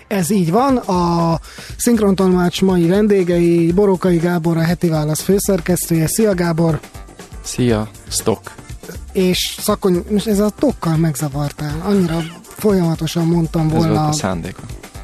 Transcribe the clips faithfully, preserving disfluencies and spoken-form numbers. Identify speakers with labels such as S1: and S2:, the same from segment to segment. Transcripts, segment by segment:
S1: Ez így van, a Szinkrontolmács mai vendégei Borókai Gábor, a Heti Válasz főszerkesztője. Szia Gábor!
S2: Szia, Stock!
S1: És Szakony, most ez a tokkal megzavartál, annyira folyamatosan mondtam volna.
S2: Ez volt a szándéka.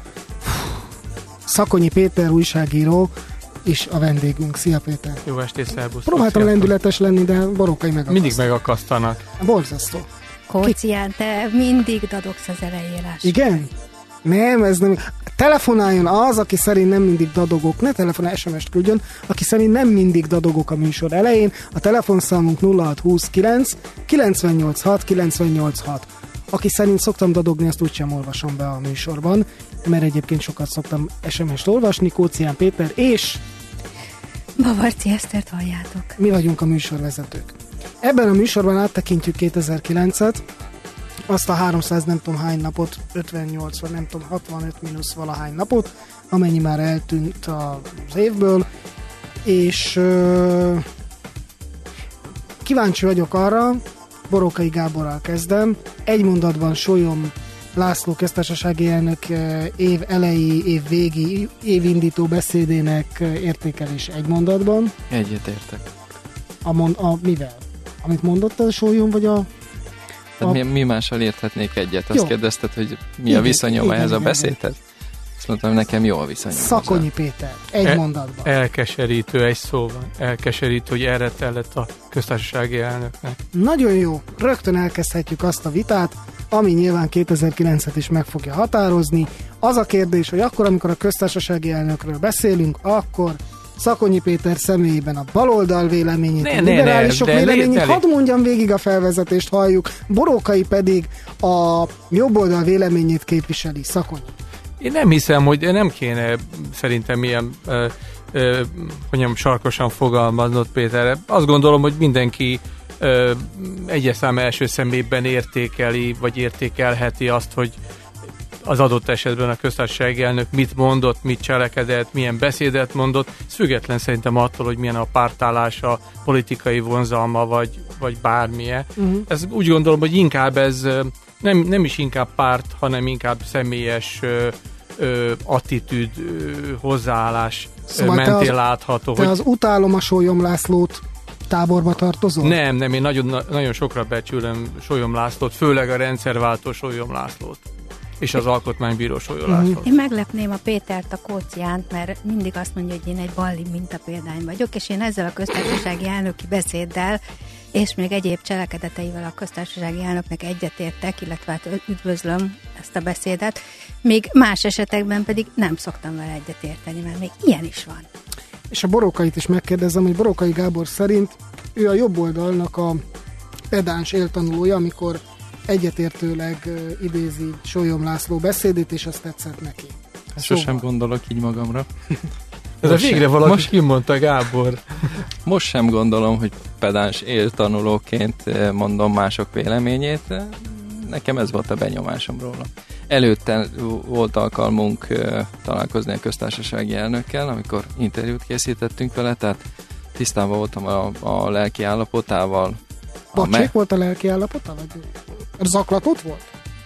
S1: Szakonyi Péter újságíró, és a vendégünk. Szia Péter!
S3: Jó estét, szervusz!
S1: Próbáltam lendületes lenni, de Borókai megakasztanak.
S3: Mindig megakasztanak.
S1: Borzasztó.
S4: Kócián, te mindig dadogsz az elejére.
S1: Igen? Nem, ez nem. Telefonáljon az, aki szerint nem mindig dadogok, ne telefonál, es em est küldjön, aki szerint nem mindig dadogok a műsor elején. A telefonszámunk nulla hat húszkilenc kilencvennyolc hat kilencvennyolc hat. Aki szerint szoktam dadogni, azt úgysem olvasom be a műsorban, mert egyébként sokat szoktam es em est olvasni. Kócián Péter és
S4: Bavarci Esztert halljátok.
S1: Mi vagyunk a műsorvezetők. Ebben a műsorban áttekintjük kétezer-kilencet, azt a háromszáz nem tudom hány napot, ötvennyolc vagy nem tudom hatvanöt mínusz valahány napot, amennyi már eltűnt az évből, és euh, kíváncsi vagyok arra, Borókai Gáborral kezdem, egy mondatban Sólyom László köztársasági elnök év elejé, év végi, évindító beszédének értékelés egy mondatban.
S2: Egyetértek.
S1: A, mond, a mivel? Amit mondott a Sólyom, vagy a...
S2: Tehát a... mi, mi mással érthetnék egyet? Azt jó. Kérdezted, hogy mi igen, a viszonyom igen, ehhez igen, a beszédhez? Azt mondtam, nekem jó a viszonyom.
S1: Szakonyi Péter, egy El, mondatban.
S3: Elkeserítő, egy szóval. Elkeserítő, hogy erre tellett a köztársasági elnöknek.
S1: Nagyon jó. Rögtön elkezdhetjük azt a vitát, ami nyilván kétezer-kilencet is meg fogja határozni. Az a kérdés, hogy akkor, amikor a köztársasági elnökről beszélünk, akkor Szakonyi Péter személyében a baloldal véleményét, ne, a liberálisok ne, ne, véleményét, hadd mondjam végig a felvezetést, halljuk, Borókai pedig a jobboldal véleményét képviseli. Szakonyi.
S3: Én nem hiszem, hogy nem kéne szerintem ilyen ö, ö, mondjam, sarkosan fogalmaznod Péterre. Azt gondolom, hogy mindenki ö, egyes szám első szemében értékeli, vagy értékelheti azt, hogy az adott esetben a köztársasági elnök mit mondott, mit cselekedett, milyen beszédet mondott. Ez független szerintem attól, hogy milyen a pártállása, politikai vonzalma, vagy, vagy bármilyen. Uh-huh. Ez úgy gondolom, hogy inkább ez nem, nem is inkább párt, hanem inkább személyes ö, ö, attitűd, ö, hozzáállás szóval mentén az, látható.
S1: Te
S3: hogy
S1: az utálom a Sólyom Lászlót táborba tartozol?
S3: Nem, nem, én nagyon, nagyon sokra becsülöm Sólyom Lászlót, főleg a rendszerváltó Sólyom Lászlót. És az alkotmánybíró Sólyom László.
S4: Én meglepném a Pétert, a Kóciánt, mert mindig azt mondja, hogy én egy balli mintapéldány vagyok, és én ezzel a köztársasági elnöki beszéddel, és még egyéb cselekedeteivel a köztársasági elnöknek egyetértek, illetve hát üdvözlöm ezt a beszédet, még más esetekben pedig nem szoktam vele egyetérteni, mert még ilyen is van.
S1: És a Borókait is megkérdezem, hogy Borókai Gábor szerint ő a jobb oldalnak a pedáns éltanulója, amikor egyetértőleg uh, idézi Sólyom László beszédét, és azt tetszett neki.
S2: Hát sosem szóval. Gondolok így magamra.
S3: Ez a végre valaki most kimondta, Gábor.
S2: Most sem gondolom, hogy pedáns éltanulóként mondom mások véleményét. Nekem ez volt a benyomásom róla. Előtte volt alkalmunk találkozni a köztársasági elnökkel, amikor interjút készítettünk vele, tehát tisztában voltam a, a lelki állapotával.
S1: Bacsék me- volt a lelki állapota? Vagy zaklatott volt?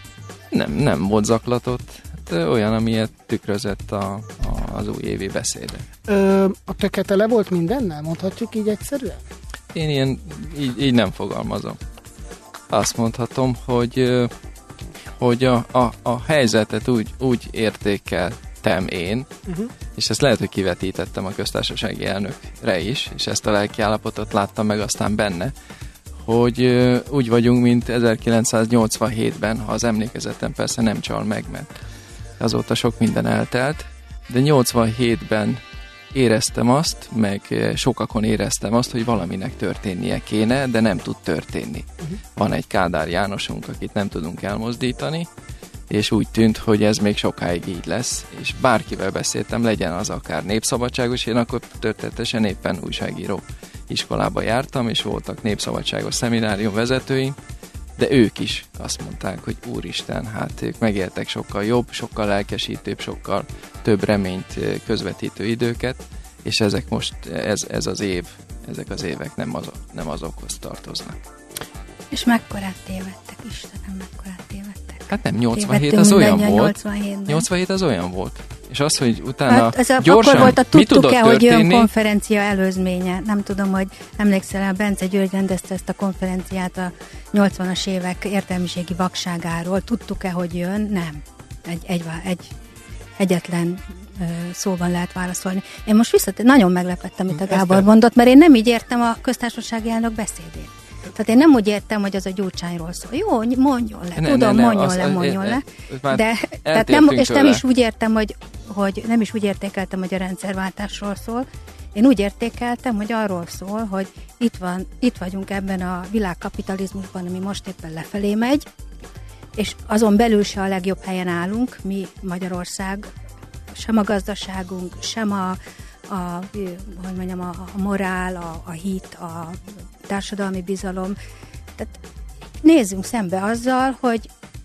S2: Nem, nem volt zaklatott. Hát olyan, amilyet tükrözött a, a, az újévi beszéde.
S1: Ö, a töke tele volt mindennel? Mondhatjuk így egyszerűen?
S2: Én ilyen, így, így nem fogalmazom. Azt mondhatom, hogy, hogy a, a, a helyzetet úgy, úgy értékeltem én, uh-huh. és ezt lehet, hogy kivetítettem a köztársasági elnökre is, és ezt a lelki állapotot láttam meg aztán benne, hogy úgy vagyunk, mint ezerkilencszáznyolcvanhétben, ha az emlékezetem persze nem csal meg, mert azóta sok minden eltelt, de nyolcvanhétben éreztem azt, meg sokakon éreztem azt, hogy valaminek történnie kéne, de nem tud történni. Uh-huh. Van egy Kádár Jánosunk, akit nem tudunk elmozdítani, és úgy tűnt, hogy ez még sokáig így lesz, és bárkivel beszéltem, legyen az akár népszabadságos, én akkor történetesen éppen újságíró iskolába jártam, és voltak népszabadságos szeminárium vezetőim, de ők is azt mondták, hogy úristen, hát ők megéltek sokkal jobb, sokkal lelkesítőbb, sokkal több reményt közvetítő időket, és ezek most, ez, ez az év, ezek az évek nem, az, nem azokhoz tartoznak.
S4: És mekkorát tévedtek, Istenem, mekkorát tévedtek.
S2: Hát nem, nyolcvanhét az olyan volt.
S4: nyolcvanhétben.
S2: nyolcvanhét az olyan volt. És az, hogy utána
S4: hát ez a,
S2: gyorsan
S4: akkor volt a
S2: mi tudott
S4: tudtuk-e, hogy
S2: történni?
S4: jön konferencia előzménye. Nem tudom, hogy emlékszel, a Bence György rendezte ezt a konferenciát a nyolcvanas évek értelmiségi vakságáról. Tudtuk-e, hogy jön? Nem. Egy, egy, egy egyetlen ö, szóban lehet válaszolni. Én most visszatér, nagyon meglepettem, amit a Gábor mondott, mert én nem így értem a köztársasági elnök beszédét. Tehát én nem úgy értem, hogy az a Gyurcsányról szól. Jó, mondjon le, ne, tudom, ne, ne, mondjon az, le, mondjon az, le. De tehát nem, és nem is úgy értem, hogy, hogy nem is úgy értékeltem, hogy a rendszerváltásról szól. Én úgy értékeltem, hogy arról szól, hogy itt van, itt vagyunk ebben a világkapitalizmusban, ami most éppen lefelé megy, és azon belül se a legjobb helyen állunk, mi Magyarország, sem a gazdaságunk, sem a, a, hogy mondjam, a, a morál, a, a hit, a társadalmi bizalom. Tehát nézzünk szembe azzal, hogy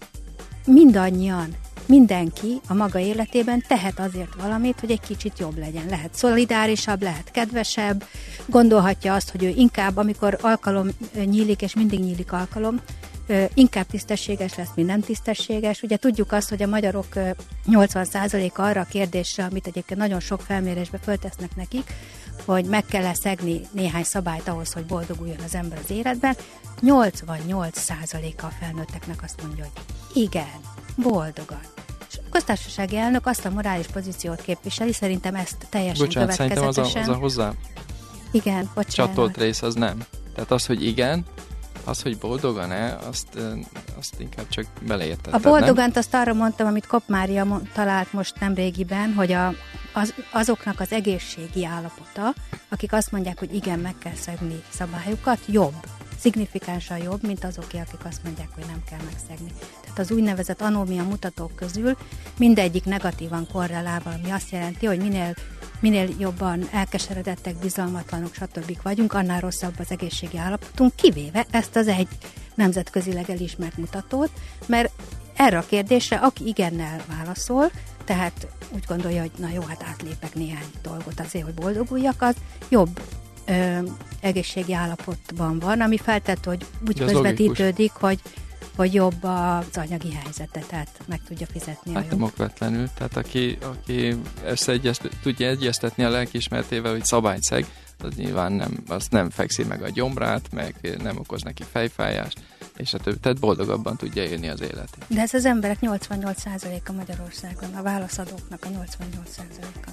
S4: mindannyian, mindenki a maga életében tehet azért valamit, hogy egy kicsit jobb legyen. Lehet szolidárisabb, lehet kedvesebb, gondolhatja azt, hogy ő inkább, amikor alkalom nyílik, és mindig nyílik alkalom, inkább tisztességes lesz, mint nem tisztességes. Ugye tudjuk azt, hogy a magyarok nyolcvan százaléka arra a kérdésre, amit egyébként nagyon sok felmérésbe föltesznek nekik, hogy meg kell szegni néhány szabályt ahhoz, hogy boldoguljon az ember az életben, nyolcvannyolc százaléka a felnőtteknek azt mondja, hogy igen, boldogan. És a köztársasági elnök azt a morális pozíciót képviseli, szerintem ezt teljesen
S2: bocsánat,
S4: következetesen.
S2: Bocsánat, szerintem az a, az a hozzá
S4: igen, bocsánat.
S2: csatolt rész az nem. Tehát az, hogy igen, az, hogy boldogan-e, azt, azt inkább csak beleértetted,
S4: A boldogant azt arra mondtam, amit Kopp Mária talált most nemrégiben, hogy a, az, azoknak az egészségi állapota, akik azt mondják, hogy igen, meg kell szegni szabályokat, jobb, szignifikánsan jobb, mint azoké, akik azt mondják, hogy nem kell megszegni. Tehát az úgynevezett anómia mutatók közül mindegyik negatívan korrelál, ami azt jelenti, hogy minél minél jobban elkeseredettek, bizalmatlanok, stb. Vagyunk, annál rosszabb az egészségi állapotunk, kivéve ezt az egy nemzetközileg elismert mutatót, mert erre a kérdésre, aki igennel válaszol, tehát úgy gondolja, hogy na jó, hát átlépek néhány dolgot azért, hogy boldoguljak, az jobb ö, egészségi állapotban van, ami feltett, hogy úgy közvetítődik, hogy hogy jobb az anyagi helyzete, tehát meg tudja fizetni
S2: hát
S4: a
S2: nem okvetlenül, tehát aki, aki összeegyeztet, tudja egyeztetni a lelkiismeretével, hogy szabályt szeg, az nyilván nem, az nem fekszi meg a gyomrát, meg nem okoz neki fejfájást, és a többi, tehát boldogabban tudja élni az életét.
S4: De ez az emberek nyolcvannyolc százaléka Magyarországon, a válaszadóknak a nyolcvannyolc százaléka.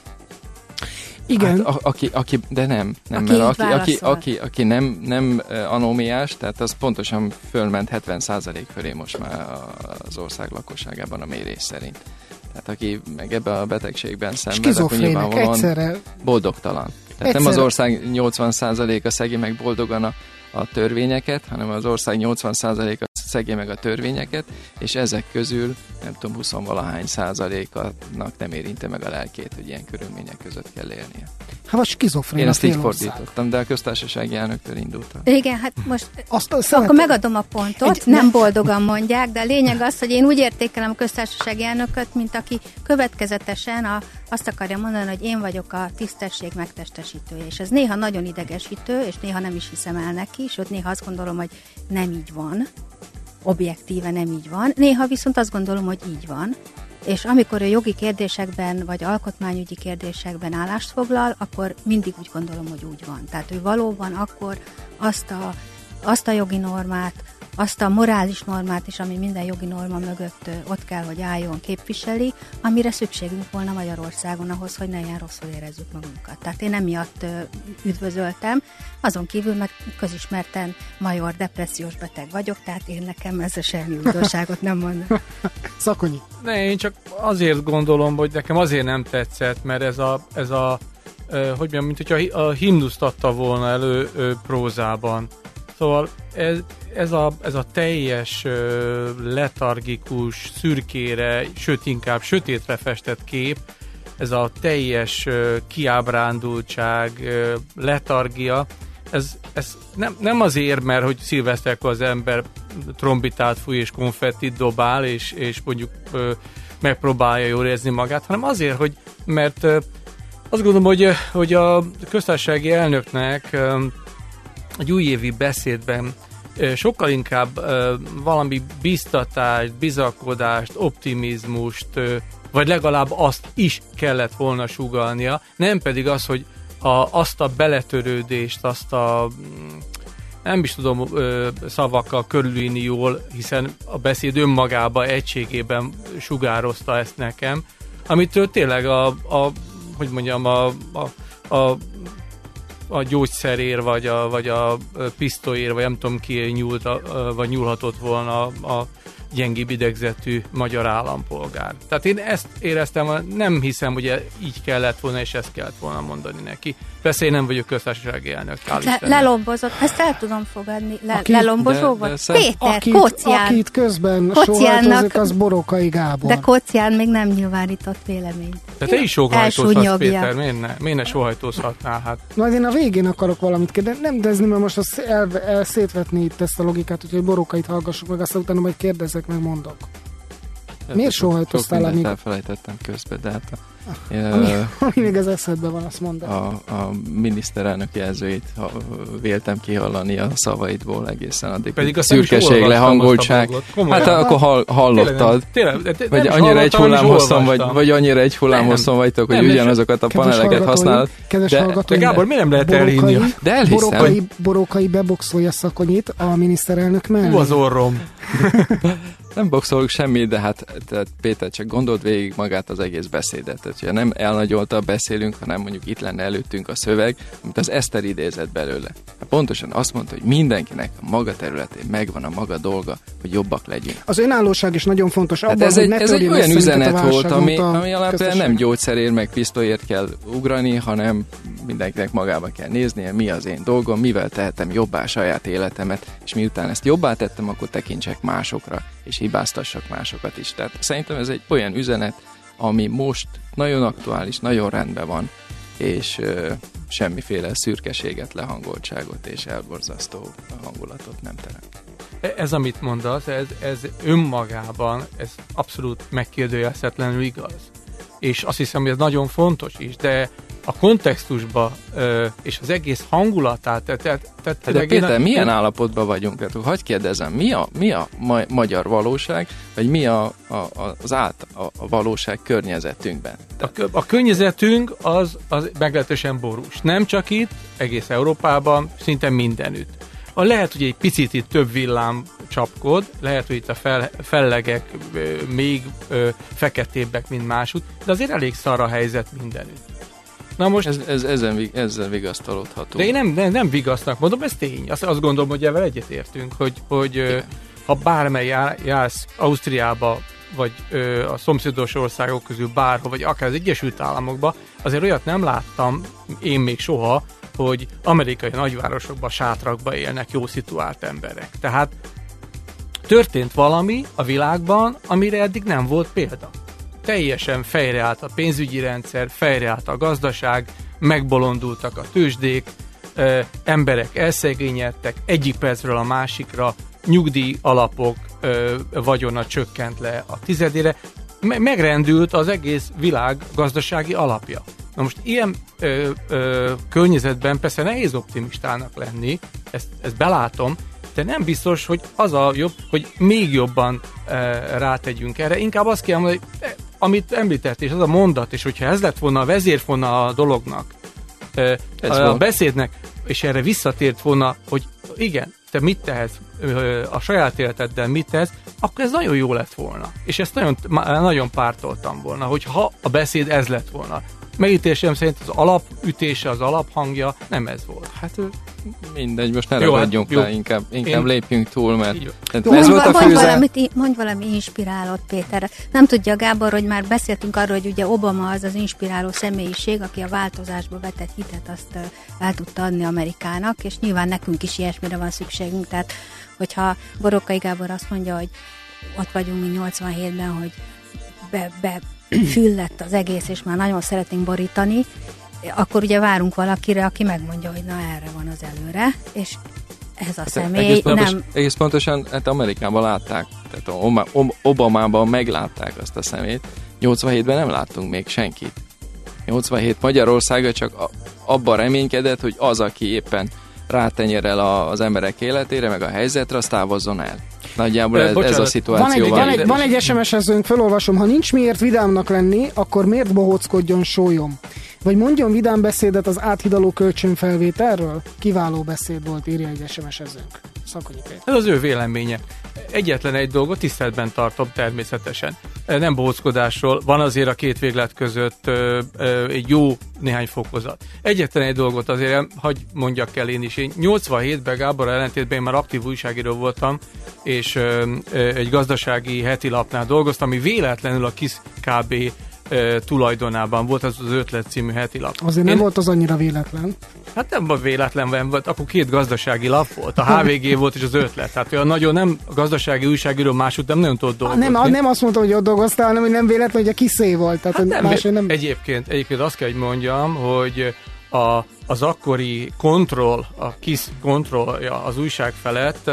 S1: Igen.
S2: Hát, a, aki, aki, de nem, nem
S4: aki
S2: mert aki, aki, aki, aki nem, nem anómiás, tehát az pontosan fölment hetven százalék fölé most már az ország lakosságában a mérés szerint. Tehát aki meg ebben a betegségben szenved, akkor nyilvánvalóan egyszerre... boldogtalan. Tehát egyszerre... nem az ország nyolcvan százaléka szegi meg boldogan a, a törvényeket, hanem az ország nyolcvan százaléka szegi meg a törvényeket, és ezek közül nem tudom, huszonvalahány százaléknak nem érinte meg a lelkét, hogy ilyen körülmények között kell élnie.
S1: Hát vagy skizofrén.
S2: Én ezt így fordítottam, de a köztársasági elnöktől indultam.
S4: Igen, hát most
S1: azt
S4: akkor megadom a pontot, egy, nem boldogan mondják, de a lényeg az, hogy én úgy értékelem a köztársasági elnököt, mint aki következetesen a, azt akarja mondani, hogy én vagyok a tisztesség megtestesítője, és ez néha nagyon idegesítő, és néha nem is hiszem el neki, sőt néha azt gondolom, hogy nem így van, objektíve nem így van, néha viszont azt gondolom, hogy így van, és amikor ő jogi kérdésekben, vagy alkotmányügyi kérdésekben állást foglal, akkor mindig úgy gondolom, hogy úgy van. Tehát ő valóban akkor azt a, azt a jogi normát, azt a morális normát is, ami minden jogi norma mögött ott kell, hogy álljon, képviseli, amire szükségünk volna Magyarországon ahhoz, hogy ne ilyen rosszul érezzük magunkat. Tehát én emiatt üdvözöltem, azon kívül meg közismerten major depressziós beteg vagyok, tehát én nekem ez a semmi újdonságot nem mondom.
S1: Szakonyi.
S3: Ne, én csak azért gondolom, hogy nekem azért nem tetszett, mert ez a, ez a hogy mondjam, mint hogyha a himnuszt adta volna elő prózában. Szóval ez, ez, a, ez a teljes letargikus, szürkére, sőt inkább sötétre festett kép, ez a teljes kiábrándultság, letargia, ez, ez nem, nem azért, mert hogy szilveszterkor az ember trombitát fúj és konfettit dobál, és, és mondjuk megpróbálja jól érezni magát, hanem azért, hogy mert azt gondolom, hogy, hogy a köztársasági elnöknek egy újévi beszédben sokkal inkább valami biztatást, bizakodást, optimizmust, vagy legalább azt is kellett volna sugallnia, nem pedig az, hogy a, azt a beletörődést, azt a nem is tudom ö, szavakkal körülírni jól, hiszen a beszéd önmagában, egységében sugározta ezt nekem, amitől tényleg a, a hogy mondjam, a, a, a, a gyógyszerér, vagy a, vagy a pisztolyér, vagy nem tudom ki nyúlt, a, vagy nyúlhatott volna a gyengébb idegzetű magyar állampolgár. Tehát én ezt éreztem, nem hiszem, hogy így kellett volna, és ezt kellett volna mondani neki. Persze én nem vagyok köztársasági elnök.
S4: Le, lelombozott, ezt el tudom fogadni. Le, lelombozó volt. Péter,
S1: akit,
S4: Kócián.
S1: Akit közben sóhajtozik, az Borókai Gábor.
S4: De Kócián még nem nyilvánított véleményt.
S3: De te is sóhajtozhatsz, Péter, miért ne, miért ne sóhajtozhatnál? Hát.
S1: Majd én a végén akarok valamit kérdezni, nem dezni, mert most az el, el szétvetni itt ezt a logikát, úgyhogy Borókait hallgassuk meg, aztán utána majd kérdezek, meg mondok.
S2: Hát,
S1: miért sóhajtoztál, amíg...
S2: elfelejtettem közben, de hát a,
S1: ami, ami még az eszedben van, azt mondd.
S2: A, a miniszterelnök jelzőit ha, véltem kihallani a szavaidból egészen addig.
S3: Pedig a
S2: szürkeség, lehangoltság. Hát akkor hall, hallottad.
S3: Tényleg, tényleg, de, de
S2: vagy annyira egy hullámhosszon, vagy, vagy annyira egy hullámhosszon vagytok, hogy ugyanazokat a paneleket használod.
S1: Kedves
S2: de,
S1: hallgatói,
S3: de Gábor, mi nem lehet elhinni?
S2: De elhiszem.
S1: Borókai, Borókai beboxolja Szakonyit a miniszterelnök mellé.
S3: Hú az orrom.
S2: Nem boxolok semmit, de hát tehát Péter csak gondolt végig magát az egész beszédet. Tehát, hogyha nem elnagyolta beszélünk, hanem mondjuk itt lenne előttünk a szöveg, amit az Eszter idézett belőle. Hát pontosan azt mondta, hogy mindenkinek a maga területén megvan a maga dolga, hogy jobbak legyünk.
S1: Az önállóság is nagyon fontos.
S2: Hát
S1: abban,
S2: ez
S1: hogy
S2: egy, ez egy olyan üzenet volt, ami, ami alapján nem gyógyszerért, meg pisztolyért kell ugrani, hanem mindenkinek magába kell néznie, mi az én dolgom, mivel tehetem jobbá saját életemet, és miután ezt jobbá tettem, akkor tekintsek másokra, és hibáztassak másokat is. Tehát szerintem ez egy olyan üzenet, ami most nagyon aktuális, nagyon rendben van, és ö, semmiféle szürkeséget, lehangoltságot és elborzasztó hangulatot nem teremt.
S3: Ez, amit mondasz, ez, ez önmagában, ez abszolút megkérdőjelezhetetlenül igaz. És azt hiszem, hogy ez nagyon fontos is, de a kontextusba ö, és az egész hangulatát... Tehát, tehát,
S2: de Péter, a... milyen állapotban vagyunk? Hát, hogy kérdezem, mi a, mi a ma- magyar valóság, vagy mi a, a, az át a, a valóság környezetünkben?
S3: A, a környezetünk az, az meglehetősen borús. Nem csak itt, egész Európában, szinte mindenütt. A lehet, hogy egy picit itt több villám csapkod, lehet, hogy itt a fel, fellegek ö, még ö, feketébbek, mint másút, de azért elég szar a helyzet mindenütt.
S2: Na most ez, ez, ezen, ezzel vigasztalódhatunk.
S3: De én nem, nem, nem vigasztnak, mondom, ez tény. Azt, azt gondolom, hogy ezzel egyetértünk, hogy, hogy ö, ha bármely jár, jársz Ausztriába, vagy ö, a szomszédos országok közül bárhol, vagy akár az Egyesült Államokba, azért olyat nem láttam, én még soha, hogy amerikai nagyvárosokban, sátrakban élnek jó szituált emberek. Tehát történt valami a világban, amire eddig nem volt példa. Teljesen fejreállt a pénzügyi rendszer, fejreállt a gazdaság, megbolondultak a tőzsdék, ö, emberek elszegényedtek, egyik percről a másikra, nyugdíj alapok ö, vagyona csökkent le a tizedére, me- megrendült az egész világ gazdasági alapja. Na most ilyen ö, ö, környezetben persze nehéz optimistának lenni, ezt, ezt belátom, de nem biztos, hogy az a jobb, hogy még jobban ö, rátegyünk erre. Inkább azt kell mondani, hogy amit említett, és az a mondat, és hogyha ez lett volna a vezérfona a dolognak, ö, a, a beszédnek, és erre visszatért volna, hogy igen, te mit tehetsz ö, a saját életeddel, mit tehetsz, akkor ez nagyon jó lett volna. És ezt nagyon, nagyon pártoltam volna, hogy ha a beszéd ez lett volna. Megítélésem szerint az alapütése, az alaphangja nem ez volt.
S2: Hát mindegy, most ne ragadjunk hát, le, inkább, inkább Én... lépjünk túl, mert ez
S4: mondj,
S2: volt a főzet.
S4: Valamit, mondj valami inspirálót, Péter. Nem tudja Gábor, hogy már beszéltünk arról, hogy ugye Obama az az inspiráló személyiség, aki a változásba vetett hitet, azt el tudta adni Amerikának, és nyilván nekünk is ilyesmire van szükségünk. Tehát, hogyha Borókai Gábor azt mondja, hogy ott vagyunk mi nyolcvanhétben, hogy be, be füllett az egész, és már nagyon szeretnénk borítani, akkor ugye várunk valakire, aki megmondja, hogy na erre van az előre, és ez a hát személy
S2: egész pontos,
S4: nem...
S2: Egész pontosan, hát Amerikában látták, tehát Obamában meglátták azt a szemét, nyolcvanhétben nem láttunk még senkit. nyolcvanhét Magyarországa csak abban reménykedett, hogy az, aki éppen rátenyerel az emberek életére, meg a helyzetre, az távozzon el. Nagyjából ez, ez a szituáció.
S1: Van egy, van egy, van egy es em es-ezőnk, felolvasom, ha nincs miért vidámnak lenni, akkor miért bohóckodjon sólyom? Vagy mondjon vidám beszédet az áthidaló kölcsönfelvételről? Kiváló beszéd volt, írja egy es em es-ezőnk. Szakonyi Péter.
S3: Ez az ő véleménye. Egyetlen egy dolgot tiszteletben tartom természetesen. Nem bohóckodásról, van azért a két véglet között ö, ö, egy jó néhány fokozat. Egyetlen egy dolgot azért, hagy mondjak el én is. Én nyolcvanhétben Gábor ellentétben én már aktív újságíró voltam, és ö, ö, egy gazdasági heti lapnál dolgoztam, ami véletlenül a KISZ kb. Tulajdonában volt, az az Ötlet című heti lap.
S1: Azért nem Én... volt az annyira véletlen.
S3: Hát nem volt véletlen, volt, akkor két gazdasági lap volt, a há vé gé volt és az Ötlet. Tehát olyan nagyon nem a gazdasági újságíró másút nem nagyon tudott dolgozni.
S1: Nem, nem azt mondtam, hogy ott dolgoztál, hanem hogy nem véletlen, hogy a kiszé volt. Tehát
S3: hát nem,
S1: más, nem...
S3: Egyébként, egyébként azt kell, hogy mondjam, hogy a, az akkori kontroll, a KISZ kontrollja az újság felett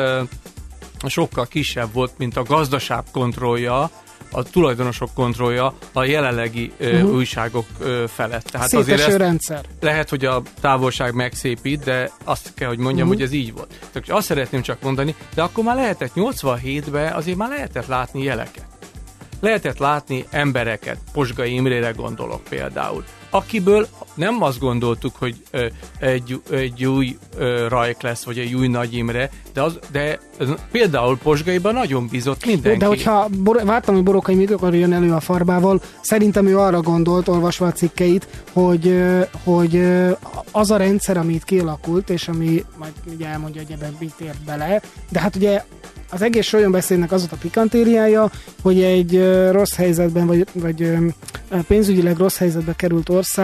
S3: sokkal kisebb volt, mint a gazdaság kontrollja, a tulajdonosok kontrollja a jelenlegi uh-huh. uh, újságok uh, felett. Tehát
S1: széteső azért rendszer.
S3: Lehet, hogy a távolság megszépít, de azt kell, hogy mondjam, uh-huh. hogy ez így volt. Tehát azt szeretném csak mondani, de akkor már lehetett nyolcvanhétben, azért már lehetett látni jeleket. Lehetett látni embereket, Posgai Imrére gondolok például, akiből nem azt gondoltuk, hogy ö, egy, egy új ö, Rajk lesz, vagy egy új Nagy Imre, de, az, de például Posgaiban nagyon bízott mindenki.
S1: De hogyha bor- vártam, hogy Borokai mikor jön elő a Farbával, szerintem ő arra gondolt, olvasva a cikkeit, hogy, hogy az a rendszer, ami itt kialakult, és ami majd ugye elmondja, hogy ebben mit ért bele, de hát ugye az egész Sólyom-beszédnek az volt a pikantériája, hogy egy uh, rossz helyzetben, vagy, vagy uh, pénzügyileg rossz helyzetbe került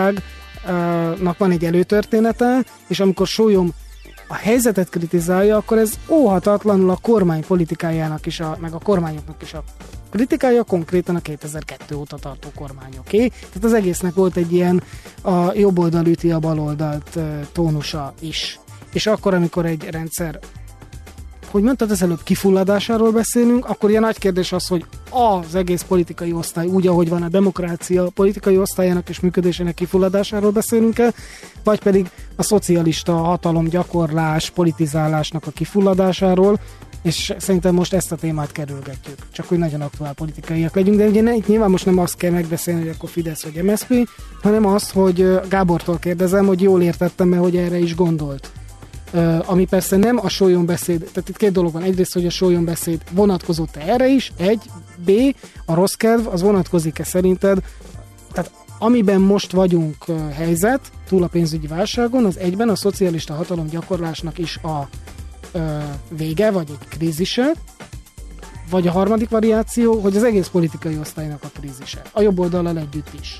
S1: országnak van egy előtörténete, és amikor Sólyom a helyzetet kritizálja, akkor ez óhatatlanul a kormány politikájának is, a, meg a kormányoknak is a kritikája, konkrétan a kétezer-kettő óta tartó kormányoké. Tehát az egésznek volt egy ilyen a jobb oldal üti a bal oldalt uh, tónusa is. És akkor, amikor egy rendszer, hogy mondtad, az előbb kifulladásáról beszélünk, akkor ilyen nagy kérdés az, hogy az egész politikai osztály, úgy, ahogy van a demokrácia politikai osztályának és működésének kifulladásáról beszélünk el, vagy pedig a szocialista hatalomgyakorlás, politizálásnak a kifulladásáról, és szerintem most ezt a témát kerülgetjük. Csak hogy nagyon aktuál politikaiak legyünk, de ugye itt nyilván most nem azt kell megbeszélni, hogy akkor Fidesz vagy em es zé pé, hanem azt, hogy Gábortól kérdezem, hogy jól értettem-e, hogy erre is gondolt. Uh, ami persze nem a Sólyom-beszéd, tehát itt két dolog van. Egyrészt, hogy a Sólyom-beszéd vonatkozott-e erre is, egy, B, a rossz kedv, az vonatkozik-e szerinted, tehát amiben most vagyunk uh, helyzet, túl a pénzügyi válságon, az egyben a szocialista hatalomgyakorlásnak is a uh, vége, vagy egy krízise, vagy a harmadik variáció, hogy az egész politikai osztálynak a krízise. A jobb oldallal együtt is.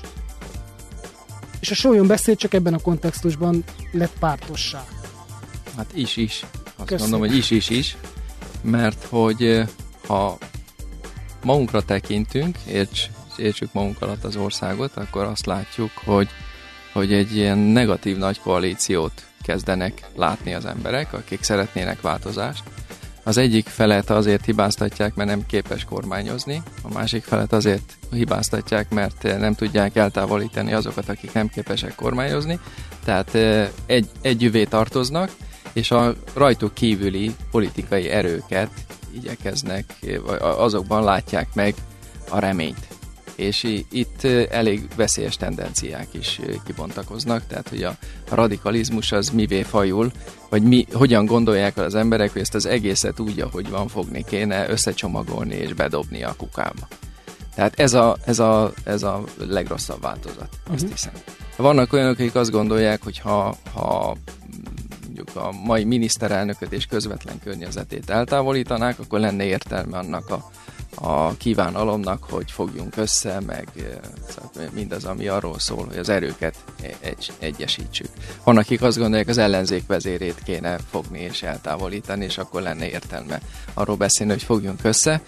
S1: És a Sólyom-beszéd csak ebben a kontextusban lett pártossá.
S2: Hát is, is. Azt
S1: Köszönöm.
S2: mondom, hogy is, is, is. Mert hogy ha magunkra tekintünk, érts, értsük magunk alatt az országot, akkor azt látjuk, hogy, hogy egy ilyen negatív nagy koalíciót kezdenek látni az emberek, akik szeretnének változást. Az egyik felet azért hibáztatják, mert nem képes kormányozni, a másik felet azért hibáztatják, mert nem tudják eltávolítani azokat, akik nem képesek kormányozni. Tehát egy, együvé tartoznak, és a rajtuk kívüli politikai erőket igyekeznek, azokban látják meg a reményt. És itt elég veszélyes tendenciák is kibontakoznak, tehát hogy a radikalizmus az mivé fajul, vagy mi, hogyan gondolják az emberek, hogy ezt az egészet úgy, ahogy van, fogni kéne, összecsomagolni és bedobni a kukába. Tehát ez a, ez a, ez a legrosszabb változat, uh-huh. azt hiszem. Vannak olyanok, akik azt gondolják, hogy ha, ha mondjuk a mai miniszterelnököt és közvetlen környezetét eltávolítanák, akkor lenne értelme annak a, a kívánalomnak, hogy fogjunk össze, meg mindaz, ami arról szól, hogy az erőket egy, egyesítsük. Van, akik azt gondolják, az ellenzék vezérét kéne fogni és eltávolítani, és akkor lenne értelme arról beszélni, hogy fogjunk össze.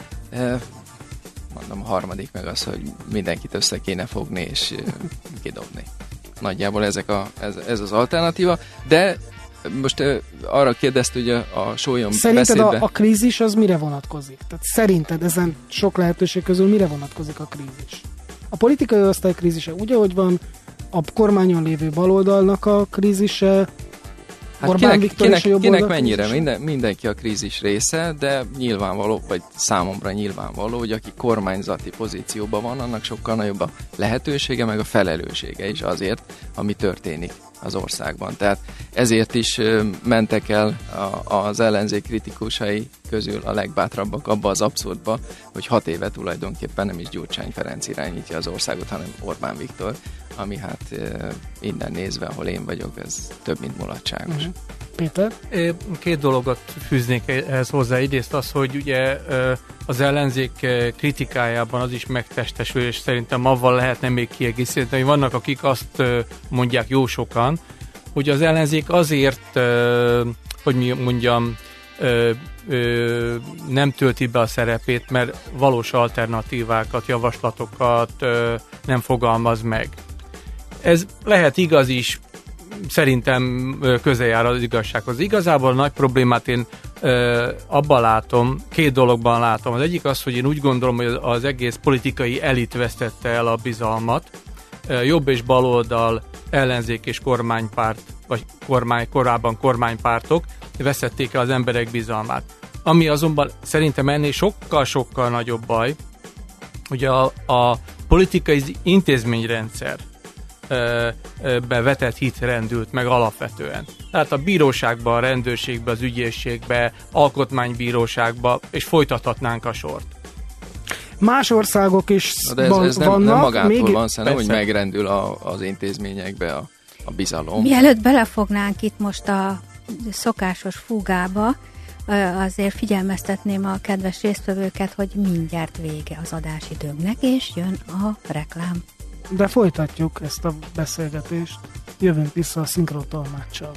S2: Mondom, a harmadik meg az, hogy mindenkit össze kéne fogni és kidobni. Nagyjából ezek a, ez, ez az alternatíva, de most uh, arra kérdezte, hogy a, a Sólyom
S1: szerinted
S2: beszédbe...
S1: a, a krízis az mire vonatkozik? Tehát szerinted ezen sok lehetőség közül mire vonatkozik a krízis? A politikai osztály krízise úgy, ahogy van, a kormányon lévő baloldalnak a krízise,
S2: Hát kinek, kinek, kinek mennyire? Minden, mindenki a krízis része, de nyilvánvaló, vagy számomra nyilvánvaló, hogy aki kormányzati pozícióban van, annak sokkal nagyobb a lehetősége, meg a felelőssége is azért, ami történik az országban. Tehát ezért is mentek el a, az ellenzék kritikusai közül a legbátrabbak abba az abszurdba, hogy hat éve tulajdonképpen nem is Gyurcsány Ferenc irányítja az országot, hanem Orbán Viktor, ami hát innen nézve, ahol én vagyok, ez több, mint mulatságos. Uh-huh.
S1: Péter?
S3: Két dologot fűznék ehhez hozzá. Egyrészt az, hogy ugye az ellenzék kritikájában az is megtestesül, és szerintem avval lehetne még kiegészíteni, hogy vannak, akik azt mondják jó sokan, hogy az ellenzék azért, hogy mondjam, nem tölti be a szerepét, mert valós alternatívákat, javaslatokat nem fogalmaz meg. Ez lehet igaz is, szerintem közel jár az igazsághoz. Igazából a nagy problémát én ö, abban látom, két dologban látom. Az egyik az, hogy én úgy gondolom, hogy az egész politikai elit vesztette el a bizalmat. Ö, jobb és baloldal, ellenzék és kormánypárt, vagy kormány, korábban kormánypártok vesztették el az emberek bizalmát. Ami azonban szerintem ennél sokkal-sokkal nagyobb baj, hogy a, a politikai intézményrendszer bevetett hit rendült meg alapvetően. Tehát a bíróságban, a rendőrségben, az ügyészségben, alkotmánybíróságban, és folytathatnánk a sort.
S1: Más országok is
S2: de ez, ez nem,
S1: vannak.
S2: Nem magától
S1: még...
S2: van, szerintem, hogy megrendül a, az intézményekbe a, a bizalom.
S4: Mielőtt belefognánk itt most a szokásos fúgába, azért figyelmeztetném a kedves résztvevőket, hogy mindjárt vége az adásidőnknek, és jön a reklám.
S1: De folytatjuk ezt a beszélgetést. Jövünk vissza a szinkrontolmáccsal.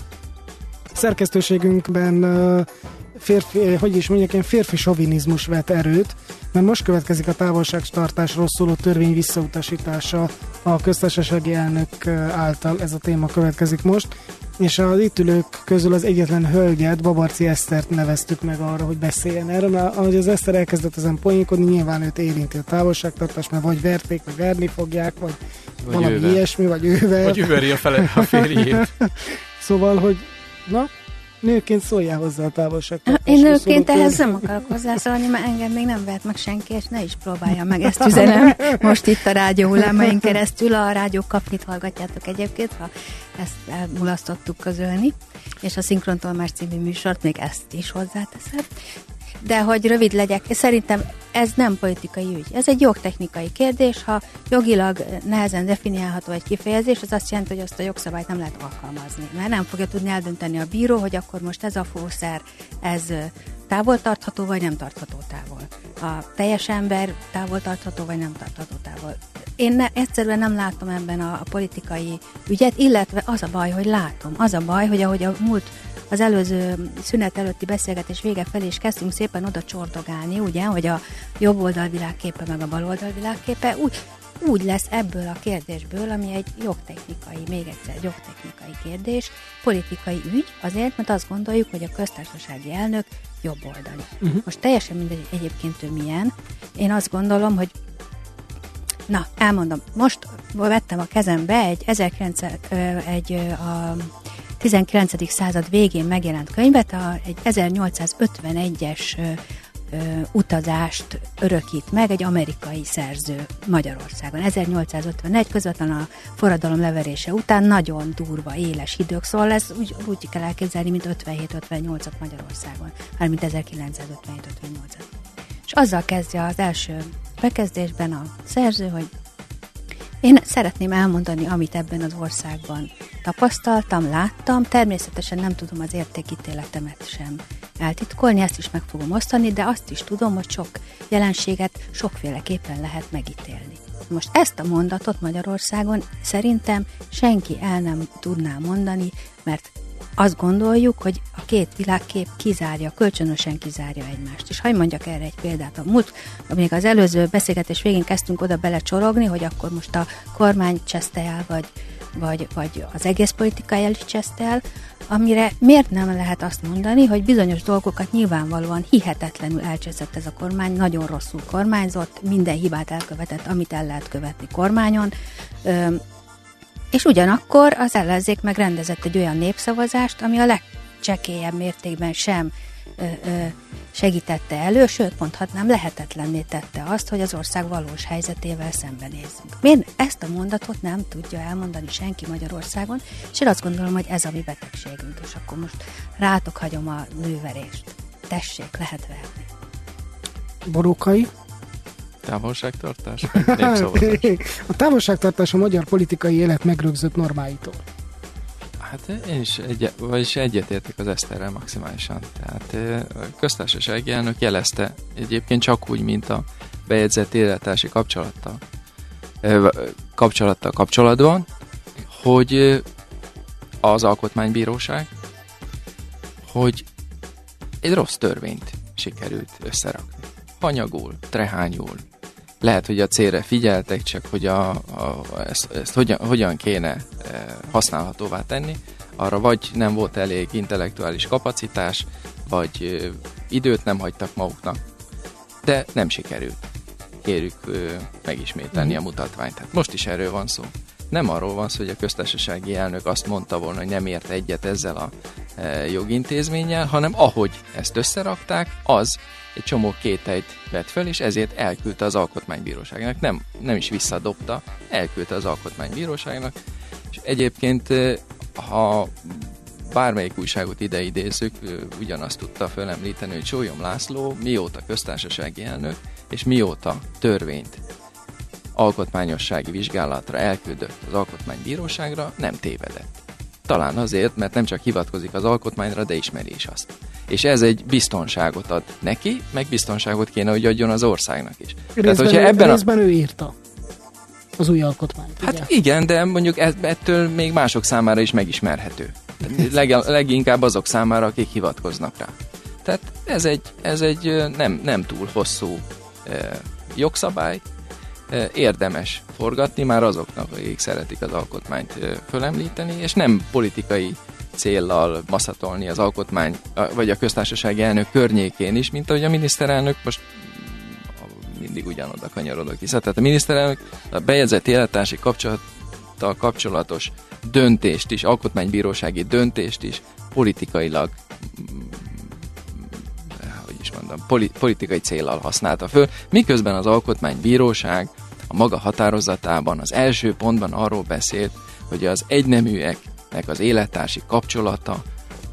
S1: Szerkesztőségünkben férfi, hogy is mondjak, ilyen férfi sovinizmus vett erőt, mert most következik a távolságtartásról szóló törvény visszautasítása a köztársasági elnök által. Ez a téma következik most, és az itt ülők közül az egyetlen hölgyet, Babarczy Esztert neveztük meg arra, hogy beszéljen erről, mert ahogy az Eszter elkezdett ezen poénkodni, nyilván őt érinti a távolságtartás, mert vagy verték, vagy verni fogják, vagy, vagy valami ővel. Ilyesmi, vagy ővel.
S3: Vagy őveri a, fele, a férjét.
S1: Szóval, hogy na, nőként szóljál hozzá a távolságtartásról.
S4: Én nőként ehhez nem akarok hozzászólni, mert engem még nem vert meg senki, és ne is próbálja meg, ezt üzenem. Most itt a rádió hullámain keresztül, a rádió kapnit hallgatjátok egyébként, ha ezt elmulasztottuk közölni, és a Szinkrontolmás című műsort még ezt is hozzáteszem. De hogy rövid legyek, szerintem ez nem politikai ügy. Ez egy jogtechnikai kérdés, ha jogilag nehezen definiálható egy kifejezés, az azt jelenti, hogy azt a jogszabályt nem lehet alkalmazni. Mert nem fogja tudni eldönteni a bíró, hogy akkor most ez a fószer, ez távol tartható, vagy nem tartható távol. A teljes ember távol tartható, vagy nem tartható távol. Én ne, egyszerűen nem látom ebben a, a politikai ügyet, illetve az a baj, hogy látom. Az a baj, hogy ahogy a múlt az előző szünet előtti beszélgetés vége felé is kezdtünk szépen oda csordogálni, ugye, hogy a jobb oldal világképe meg a bal oldal világképe úgy, úgy lesz ebből a kérdésből, ami egy jogtechnikai, még egyszer jogtechnikai kérdés, politikai ügy, azért, mert azt gondoljuk, hogy a köztársasági elnök jobb oldali. Uh-huh. Most teljesen mindegy egyébként ő milyen. Én azt gondolom, hogy na, elmondom, most vettem a kezembe egy, ezerkilencszáz, egy a tizenkilencedik század végén megjelent könyvet, a, egy ezernyolcszázötvenegyes ö, ö, utazást örökít meg egy amerikai szerző Magyarországon. ezernyolcszázötvenegy közvetlenül a forradalom leverése után nagyon durva, éles idők, szóval ez úgy, úgy kell elképzelni, mint ötvenhét ötvennyolcat Magyarországon, mármint ezerkilencszázötvenhét ötvennyolcat. És azzal kezdje az első bekezdésben a szerző, hogy én szeretném elmondani, amit ebben az országban tapasztaltam, láttam, természetesen nem tudom az értékítéletemet sem eltitkolni, ezt is meg fogom osztani, de azt is tudom, hogy sok jelenséget sokféleképpen lehet megítélni. Most ezt a mondatot Magyarországon szerintem senki el nem tudná mondani, mert azt gondoljuk, hogy a két világkép kizárja, kölcsönösen kizárja egymást. És hadd mondjak erre egy példát. A múlt, még az előző beszélgetés végén kezdtünk oda belecsorogni, hogy akkor most a kormány cseszte el, vagy, vagy, vagy az egész politikai elit cseszte el, amire miért nem lehet azt mondani, hogy bizonyos dolgokat nyilvánvalóan hihetetlenül elcseszett ez a kormány, nagyon rosszul kormányzott, minden hibát elkövetett, amit el lehet követni kormányon, És ugyanakkor az ellenzék megrendezett egy olyan népszavazást, ami a legcsekélyebb mértékben sem ö, ö, segítette elő, sőt mondhatnám lehetetlenné tette azt, hogy az ország valós helyzetével szembenézzünk. Miért ezt a mondatot nem tudja elmondani senki Magyarországon, és én azt gondolom, hogy ez a mi betegségünk, és akkor most rátok hagyom a műverést. Tessék, lehet verni.
S1: Borókai?
S2: Távolságtartás? Népszavazás.
S1: A távolságtartás a magyar politikai élet megrögzött normáitól.
S2: Hát én is, egy, vagyis egyetértek az Eszterrel maximálisan. Tehát a köztársasági elnök jelezte egyébként csak úgy, mint a bejegyzett élettársi kapcsolattal, kapcsolattal kapcsolatban, hogy az Alkotmánybíróság, hogy egy rossz törvényt sikerült összerakni. Hanyagul, trehányul. Lehet, hogy a célra figyeltek, csak hogy a, a, ezt, ezt hogyan, hogyan kéne e, használhatóvá tenni. Arra vagy nem volt elég intellektuális kapacitás, vagy e, időt nem hagytak maguknak. De nem sikerült. Kérjük e, megismételni a mutatványt. Hát most is erről van szó. Nem arról van szó, hogy a köztársasági elnök azt mondta volna, hogy nem ért egyet ezzel a e, jogintézménnyel, hanem ahogy ezt összerakták, az egy csomó kételyt vett fel, és ezért elküldte az Alkotmánybíróságnak. Nem, nem is visszadobta, elküldte az Alkotmánybíróságnak. És egyébként, ha bármelyik újságot ide idézzük, ugyanazt tudta fölemlíteni, hogy Sólyom László mióta köztársasági elnök, és mióta törvényt alkotmányossági vizsgálatra elküldött az Alkotmánybíróságra, nem tévedett. Talán azért, mert nem csak hivatkozik az alkotmányra, de ismeri is azt. És ez egy biztonságot ad neki, meg biztonságot kéne, hogy adjon az országnak is.
S1: Részben,
S2: Tehát, hogyha
S1: ő,
S2: ebben
S1: részben a... ő írta az új alkotmányt.
S2: Hát
S1: ugye?
S2: Igen, de mondjuk ettől még mások számára is megismerhető. Leg, leginkább azok számára, akik hivatkoznak rá. Tehát ez egy, ez egy nem, nem túl hosszú eh, jogszabály, eh, érdemes forgatni már azoknak, akik szeretik az alkotmányt eh, fölemlíteni, és nem politikai céllal maszatolni az alkotmány, vagy a köztársasági elnök környékén is, mint ahogy a miniszterelnök, most mindig ugyanoda kanyarodok vissza. Tehát a miniszterelnök a bejegyzett élettársi kapcsolattal kapcsolatos döntést is, alkotmánybírósági döntést is politikailag, hogy is mondom, politikai céllal használta föl, miközben az alkotmánybíróság a maga határozatában az első pontban arról beszélt, hogy az egyneműek az élettársi kapcsolata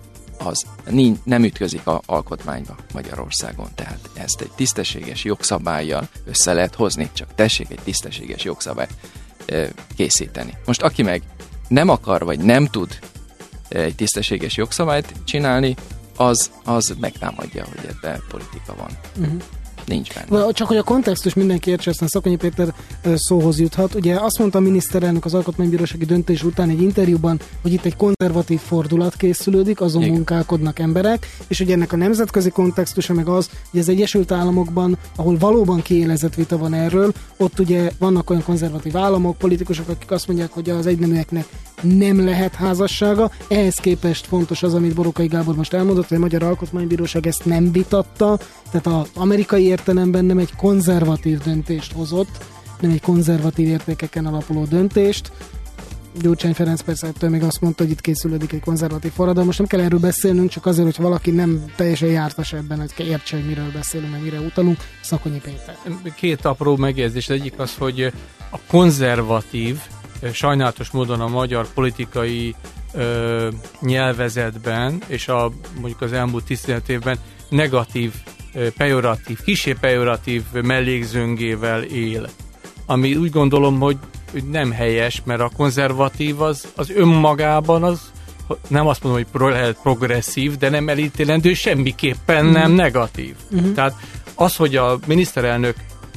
S2: az nem ütközik a alkotmányba Magyarországon. Tehát ezt egy tisztességes jogszabállyal össze lehet hozni, csak tessék egy tisztességes jogszabályt készíteni. Most aki meg nem akar, vagy nem tud egy tisztességes jogszabályt csinálni, az, az megtámadja, hogy ebben politika van. Uh-huh. Nincs benne.
S1: Csak hogy a kontextus mindenki értse, aztán Szakonyi Péter szóhoz juthat. Ugye azt mondta a miniszterelnök az alkotmánybírósági döntés után egy interjúban, hogy itt egy konzervatív fordulat készülődik, azon Igen. munkálkodnak emberek, és ugye ennek a nemzetközi kontextusa meg az, hogy az Egyesült Államokban, ahol valóban kiélezett vita van erről, ott ugye vannak olyan konzervatív államok, politikusok, akik azt mondják, hogy az egyneműeknek nem lehet házassága. Ehhez képest fontos az, amit Borókai Gábor most elmondott, hogy a Magyar Alkotmánybíróság ezt nem vitatta, tehát az amerikai értelemben nem egy konzervatív döntést hozott, nem egy konzervatív értékeken alapuló döntést. Gyurcsány Ferenc persze ettől még azt mondta, hogy itt készülődik egy konzervatív forradalom. Most nem kell erről beszélnünk, csak azért, hogy valaki nem teljesen jártas ebben, hogy értse, hogy miről beszélünk, meg mire utalunk. Szakonyi Péter.
S3: Két apró megjegyzés. Egyik az, hogy a konzervatív, sajnálatos módon a magyar politikai ö, nyelvezetben, és a, mondjuk az elmúlt tizenöt évben negatív, pejoratív, kissé pejoratív mellékzöngével él. Ami úgy gondolom, hogy nem helyes, mert a konzervatív az, az önmagában az, nem azt mondom, hogy pro, lehet progresszív, de nem elítélendő, semmiképpen mm. nem negatív. Mm-hmm. Tehát az, hogy a miniszterelnök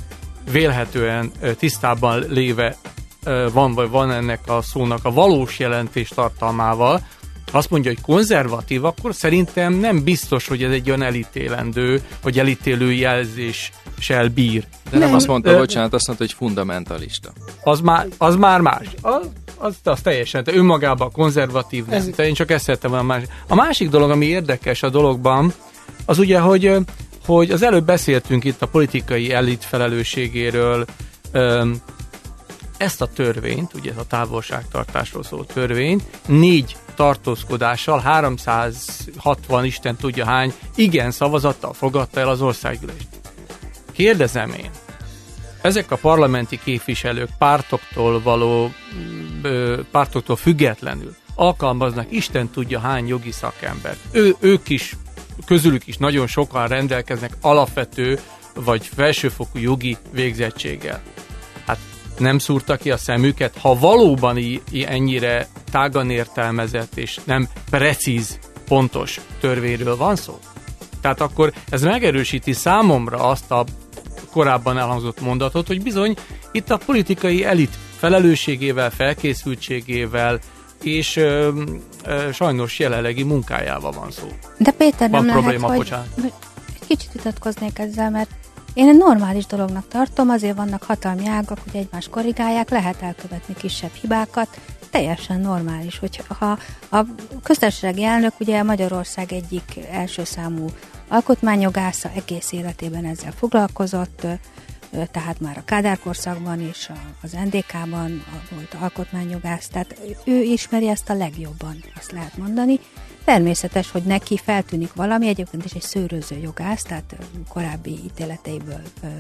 S3: vélhetően tisztában léve van, vagy van ennek a szónak a valós jelentés tartalmával, azt mondja, hogy konzervatív, akkor szerintem nem biztos, hogy ez egy olyan elítélendő, vagy elítélő jelzéssel bír.
S2: De nem, nem azt mondta, ö, bocsánat, azt mondta, hogy fundamentalista.
S3: Az már, az már más. Az, az, az teljesen, de önmagában konzervatív nem. Ez... Én csak ezt szerettem volna másik. A másik dolog, ami érdekes a dologban, az ugye, hogy, hogy az előbb beszéltünk itt a politikai elit felelősségéről. ezt a törvényt, ugye ez a távolságtartásról szóló törvényt, négy tartózkodással, háromszázhatvan, Isten tudja hány, igen szavazattal fogadta el az országgyűlés. Kérdezem én, ezek a parlamenti képviselők pártoktól való, pártoktól függetlenül alkalmaznak Isten tudja hány jogi szakembert. Ő, ők is, közülük is nagyon sokan rendelkeznek alapvető vagy felsőfokú jogi végzettséggel. Hát nem szúrta ki a szemüket, ha valóban í- ennyire tágan értelmezett és nem precíz, pontos törvényről van szó. Tehát akkor ez megerősíti számomra azt a korábban elhangzott mondatot, hogy bizony itt a politikai elit felelősségével, felkészültségével és ö, ö, sajnos jelenlegi munkájával van szó.
S4: De Péter,
S3: van
S4: nem
S3: probléma,
S4: lehet,
S3: bocsánat.
S4: hogy egy kicsit vitatkoznék ezzel, mert én egy normális dolognak tartom, azért vannak hatalmi ágak, hogy egymást korrigálják, lehet elkövetni kisebb hibákat, teljesen normális, hogy ha a köztársasági elnök ugye Magyarország egyik első számú alkotmányjogásza, egész életében ezzel foglalkozott, tehát már a Kádár korszakban és az en dé ká-ban volt alkotmányjogász, tehát ő ismeri ezt a legjobban, azt lehet mondani. Természetes, hogy neki feltűnik valami, egyébként is egy szőröző jogász, tehát korábbi ítéleteiből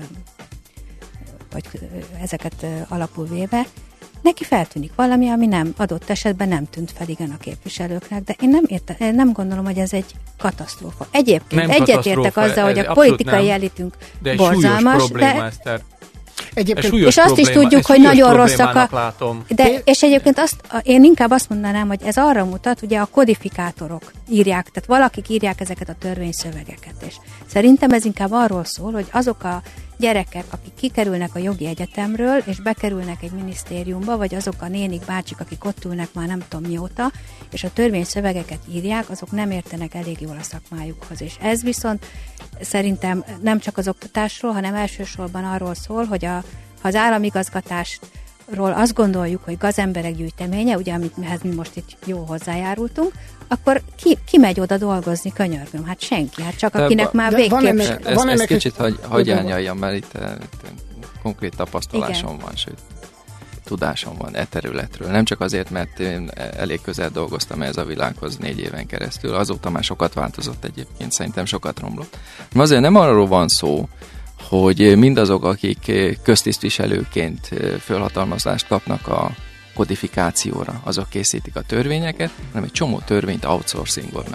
S4: vagy ezeket alapul véve, neki feltűnik valami, ami nem adott esetben nem tűnt fel igen a képviselőknek, de én nem, érte, én nem gondolom, hogy ez egy katasztrófa. Egyébként egyetértek azzal, hogy a politikai nem, elitünk
S3: de
S4: borzalmas,
S3: probléma,
S4: de...
S1: Egyébként,
S4: és azt is tudjuk, hogy nagyon rosszak a... De, és egyébként azt, én inkább azt mondanám, hogy ez arra mutat, ugye a kodifikátorok írják, tehát valakik írják ezeket a törvényszövegeket, és szerintem ez inkább arról szól, hogy azok a gyerekek, akik kikerülnek a jogi egyetemről, és bekerülnek egy minisztériumba, vagy azok a nénik, bácsik, akik ott ülnek már nem tudom mióta, és a törvényszövegeket írják, azok nem értenek elég jól a szakmájukhoz. És ez viszont szerintem nem csak az oktatásról, hanem elsősorban arról szól, hogy a, ha az államigazgatásról azt gondoljuk, hogy gazemberek gyűjteménye, ugye amit mi most itt jó hozzájárultunk, akkor ki, ki megy oda dolgozni, könyörgöm? Hát senki, hát csak akinek ba, már végképp...
S2: Ennek, ezt, ezt kicsit hagy, hagy árnyaljam, mert itt, itt konkrét tapasztalásom igen. van, sőt, tudásom van e területről. Nem csak azért, mert én elég közel dolgoztam ez a világhoz négy éven keresztül, azóta már sokat változott egyébként, szerintem sokat romlott. Azért nem arról van szó, hogy mindazok, akik köztisztviselőként fölhatalmazást kapnak a kodifikációra, azok készítik a törvényeket, hanem egy csomó törvényt outsourcingolnak.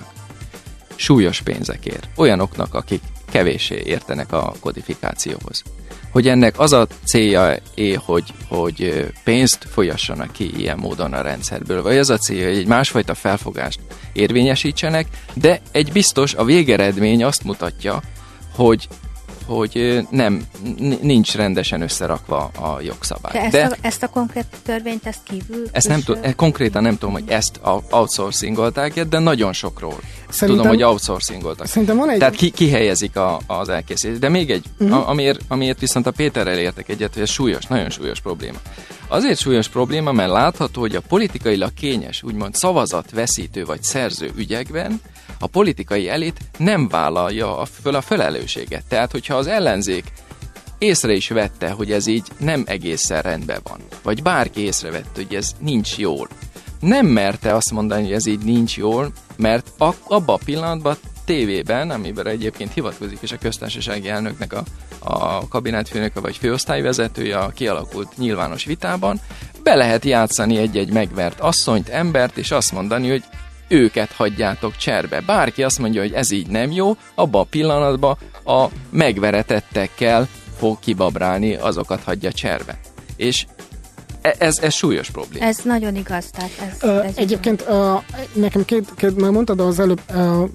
S2: Súlyos pénzekért. Olyanoknak, akik kevéssé értenek a kodifikációhoz. Hogy ennek az a célja, hogy, hogy pénzt folyassanak ki ilyen módon a rendszerből, vagy az a célja, hogy egy másfajta felfogást érvényesítsenek, de egy biztos, a végeredmény azt mutatja, hogy hogy nem, nincs rendesen összerakva a jogszabály.
S4: De ezt, de a, ezt a konkrét törvényt, ezt kívül?
S2: Ezt nem t- konkrétan nem tudom, hogy ezt outsourcingolták, de nagyon sokról szerintem, tudom, hogy outsourcingoltak.
S1: Egy...
S2: Tehát ki, kihelyezik a, az elkészítést. De még egy, uh-huh. a, amiért, amiért viszont a Péterrel értek egyet, hogy ez súlyos, nagyon súlyos probléma. Azért súlyos probléma, mert látható, hogy a politikailag kényes, úgymond szavazatveszítő vagy szerző ügyekben a politikai elit nem vállalja föl a felelősséget. Tehát, hogyha az ellenzék észre is vette, hogy ez így nem egészen rendben van, vagy bárki észrevette, hogy ez nincs jól, nem merte azt mondani, hogy ez így nincs jól, mert a, abban a pillanatban tévében, amiben egyébként hivatkozik is a köztársasági elnöknek a, a kabinetfőnöke vagy főosztályvezetője a kialakult nyilvános vitában, be lehet játszani egy-egy megvert asszonyt, embert, és azt mondani, hogy őket hagyjátok cserbe. Bárki azt mondja, hogy ez így nem jó, abban a pillanatban a megveretettekkel fog kibabrálni, azokat hagyja cserbe. És ez, ez súlyos probléma.
S4: Ez nagyon igaz. Tehát ez,
S1: uh,
S4: ez
S1: egyébként uh, nekem két, két, már mondtad az előbb, uh,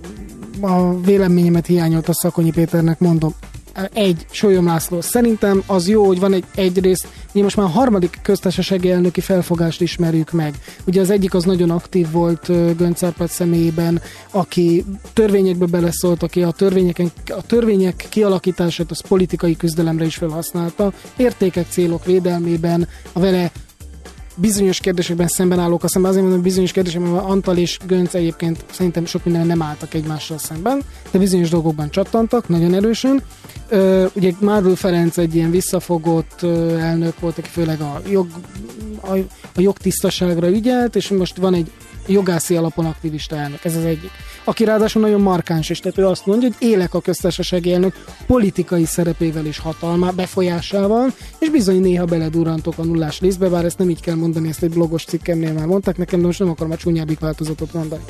S1: a véleményemet hiányolt a Szakonyi Péternek, mondom. Egy, Sólyom László. Szerintem az jó, hogy van egy egyrészt, mi most már a harmadik köztársasági elnöki felfogást ismerjük meg. Ugye az egyik az nagyon aktív volt uh, Göncz Árpád személyében, aki törvényekbe beleszólt, aki a, törvényeken, a törvények kialakítását az politikai küzdelemre is felhasználta, értékek, célok védelmében, a vele bizonyos kérdésekben szemben állók, aztán azért mondom, bizonyos kérdésekben Antal és Gönc egyébként szerintem sok minden nem álltak egymással szemben, de bizonyos dolgokban csattantak, nagyon erősen. Ö, ugye Márul Ferenc egy ilyen visszafogott ö, elnök volt, aki főleg a, jog, a, a jogtisztaságra ügyelt, és most van egy jogászi alapon aktivista elnök, ez az egyik. Aki ráadásul nagyon markáns, és tehát ő azt mondja, hogy élek a köztársasági elnök politikai szerepével és hatalmá, befolyásával, és bizony néha beledurrantok a nullás lisztbe, bár ezt nem így kell mondani, ezt egy blogos cikkemnél már mondták nekem, de most nem akarom a csúnyábbik változatot mondani.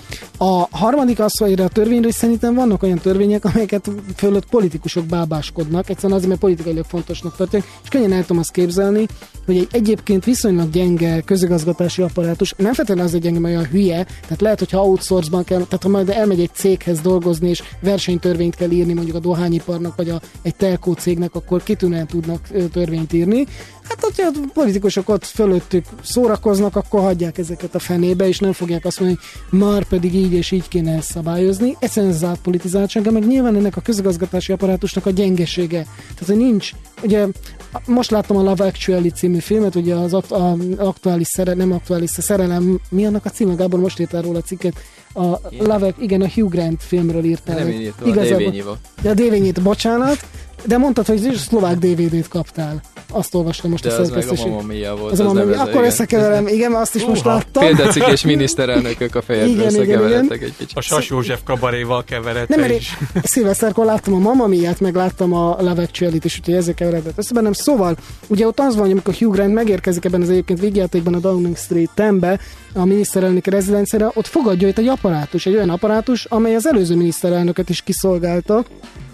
S1: A harmadik az, hogy a törvényről szerintem vannak olyan törvények, amelyeket fölött politikusok bábáskodnak, egyszerűen azért, mert politikailag fontosnak tartják, és könnyen el tudom azt képzelni, hogy egy egyébként viszonylag gyenge közigazgatási apparátus, nem feltétlenül az egy gyenge, mert olyan hülye, tehát lehet, hogyha outsource-ban kell, tehát ha majd elmegy egy céghez dolgozni, és versenytörvényt kell írni mondjuk a dohányiparnak, vagy a, egy telkó cégnek, akkor kitűnően tudnak törvényt írni. Hát, hogyha a politikusok ott fölöttük szórakoznak, akkor hagyják ezeket a fenébe, és nem fogják azt mondani, hogy már pedig így és így kéne ezt szabályozni. Egyszerűen ez az átpolitizáltsága, meg nyilván ennek a közigazgatási apparátusnak a gyengesége. Tehát, hogy nincs, ugye most láttam a Love Actually című filmet, ugye az a, a, aktuális szerelem, nem aktuális szerelem, mi annak a címe, Gábor, most írtál róla a cikket, a Love, igen, a Hugh Grant filmről írtál.
S2: Nem én írtam, a dé vé nyit volt.
S1: A dé vé nyit, bocsánat, de mondtad, hogy szlovák dé vé dét kaptál. Azt olvastam most
S2: de
S1: a szerkesztését.
S2: De az meg a Mamma Mia volt.
S1: Az az az akkor összekeverem, igen, azt is uh, most láttam.
S2: Példacik és miniszterelnökök a fejedbe összekeveredtek egy kicsit.
S3: A Sas József kabaréval keveredtek.
S1: Nem, is. Szilveszterkor láttam a Mamma Miát, meg láttam a Love Actually-t is, úgyhogy ezzel keveredett össze bennem. Szóval, ugye ott az van, hogy amikor Hugh Grant megérkezik ebben az egyébként végjátékban a Downing Street ten-be, a miniszterelnöki rezidenciára, ott fogadja itt egy apparátus, egy olyan apparátus, amely az előző miniszterelnököt is kiszolgálta.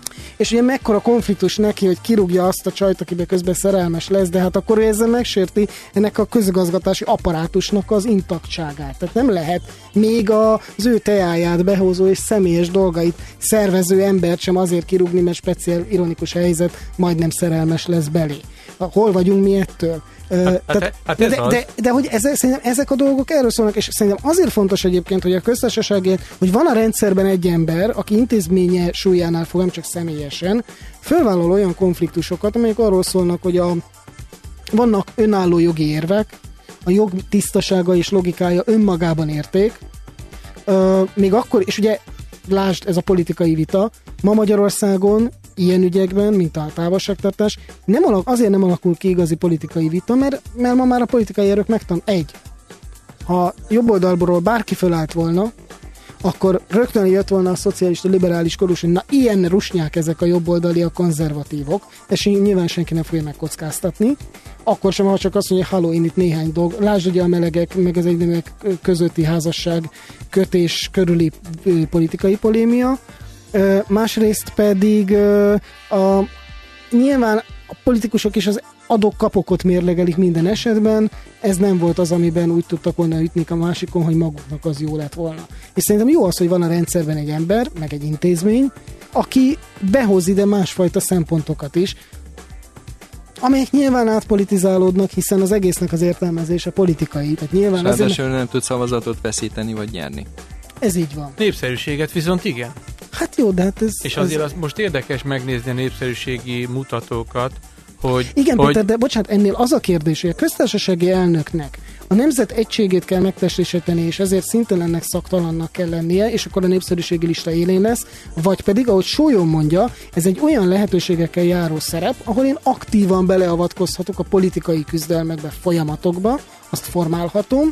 S1: És ugye mekkora konfliktus neki, hogy kirúgja azt a csajt, akiben közben szerelmes lesz, de hát akkor ő ezzel megsérti ennek a közigazgatási apparátusnak az intaktságát. Tehát nem lehet még az ő teáját behozó és személyes dolgait szervező embert sem azért kirúgni, mert speciál ironikus helyzet, majdnem szerelmes lesz belé. Hol vagyunk mi ettől?
S3: Hát, Tehát, hát de,
S1: de, de, de hogy ez, szerintem ezek a dolgok erről szólnak, és szerintem azért fontos egyébként, hogy a köztársaságért, hogy van a rendszerben egy ember, aki intézménye súlyánál fog, nem csak személyesen, fölvállal olyan konfliktusokat, amelyek arról szólnak, hogy a, vannak önálló jogi érvek, a jog tisztasága és logikája önmagában érték, uh, még akkor, és ugye lásd, ez a politikai vita, ma Magyarországon ilyen ügyekben, mint a távolságtartás, nem alak, azért nem alakul ki igazi politikai vita, mert, mert ma már a politikai erők megtan. Egy, ha jobb oldalból bárki fölállt volna, akkor rögtön jött volna a szocialista liberális korús, hogy na ilyen rusnyák ezek a jobboldali, a konzervatívok, és nyilván senki nem fogja megkockáztatni. Akkor sem, ha csak azt mondja, halló, én itt néhány dolg. Lásd ugye a melegek, meg az egyneműek közötti házasság kötés körüli politikai polémia. Uh, másrészt pedig uh, a, nyilván a politikusok is az adok-kapokot mérlegelik minden esetben, ez nem volt az, amiben úgy tudtak volna ütni a másikon, hogy maguknak az jó lett volna. És szerintem jó az, hogy van a rendszerben egy ember, meg egy intézmény, aki behoz ide másfajta szempontokat is, amelyek nyilván átpolitizálódnak, hiszen az egésznek az értelmezése politikai. Tehát nyilván
S2: ráadásul
S1: azért...
S2: nem tud szavazatot veszíteni vagy nyerni.
S1: Ez így van.
S3: Népszerűséget viszont igen.
S1: Hát jó, de hát ez...
S3: És azért
S1: ez...
S3: az most érdekes megnézni a népszerűségi mutatókat, hogy...
S1: Igen,
S3: hogy...
S1: Péter, de bocsánat, ennél az a kérdés, hogy a köztársasági elnöknek a nemzet egységét kell megtestesíteni, és ezért szintelennek, szaktalannak kell lennie, és akkor a népszerűségi lista élén lesz, vagy pedig, ahogy Sólyom mondja, ez egy olyan lehetőségekkel járó szerep, ahol én aktívan beleavatkozhatok a politikai küzdelmekbe, folyamatokba, azt formálhatom,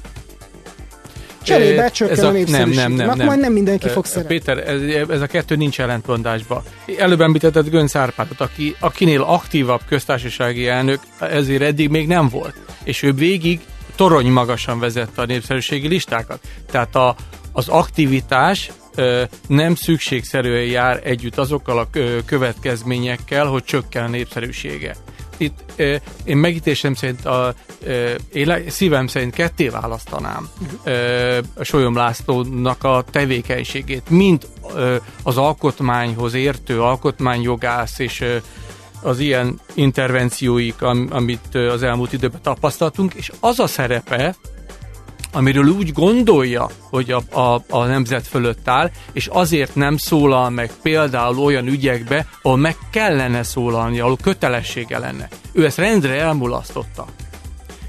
S1: cserébe csökken a népszerűség. Nem, nem, nem, nem. Majd nem mindenki fog szeretni.
S3: Péter, ez, ez a kettő nincs ellentmondásban. Előbb említetted Gönc Árpádot, aki, akinél aktívabb köztársasági elnök ezért eddig még nem volt. És ő végig torony magasan vezette a népszerűségi listákat. Tehát a, az aktivitás ö, nem szükségszerűen jár együtt azokkal a ö, következményekkel, hogy csökken a népszerűsége. Itt ö, én megítésem szerint a ö, én szívem szerint ketté választanám ö, a Sólyom Lászlónak a tevékenységét, mind ö, az alkotmányhoz értő alkotmányjogász és ö, az ilyen intervencióik, am, amit ö, az elmúlt időben tapasztaltunk, és az a szerepe, amiről úgy gondolja, hogy a, a, a nemzet fölött áll, és azért nem szólal meg például olyan ügyekbe, ahol meg kellene szólalni, ahol kötelessége lenne. Ő ezt rendre elmulasztotta.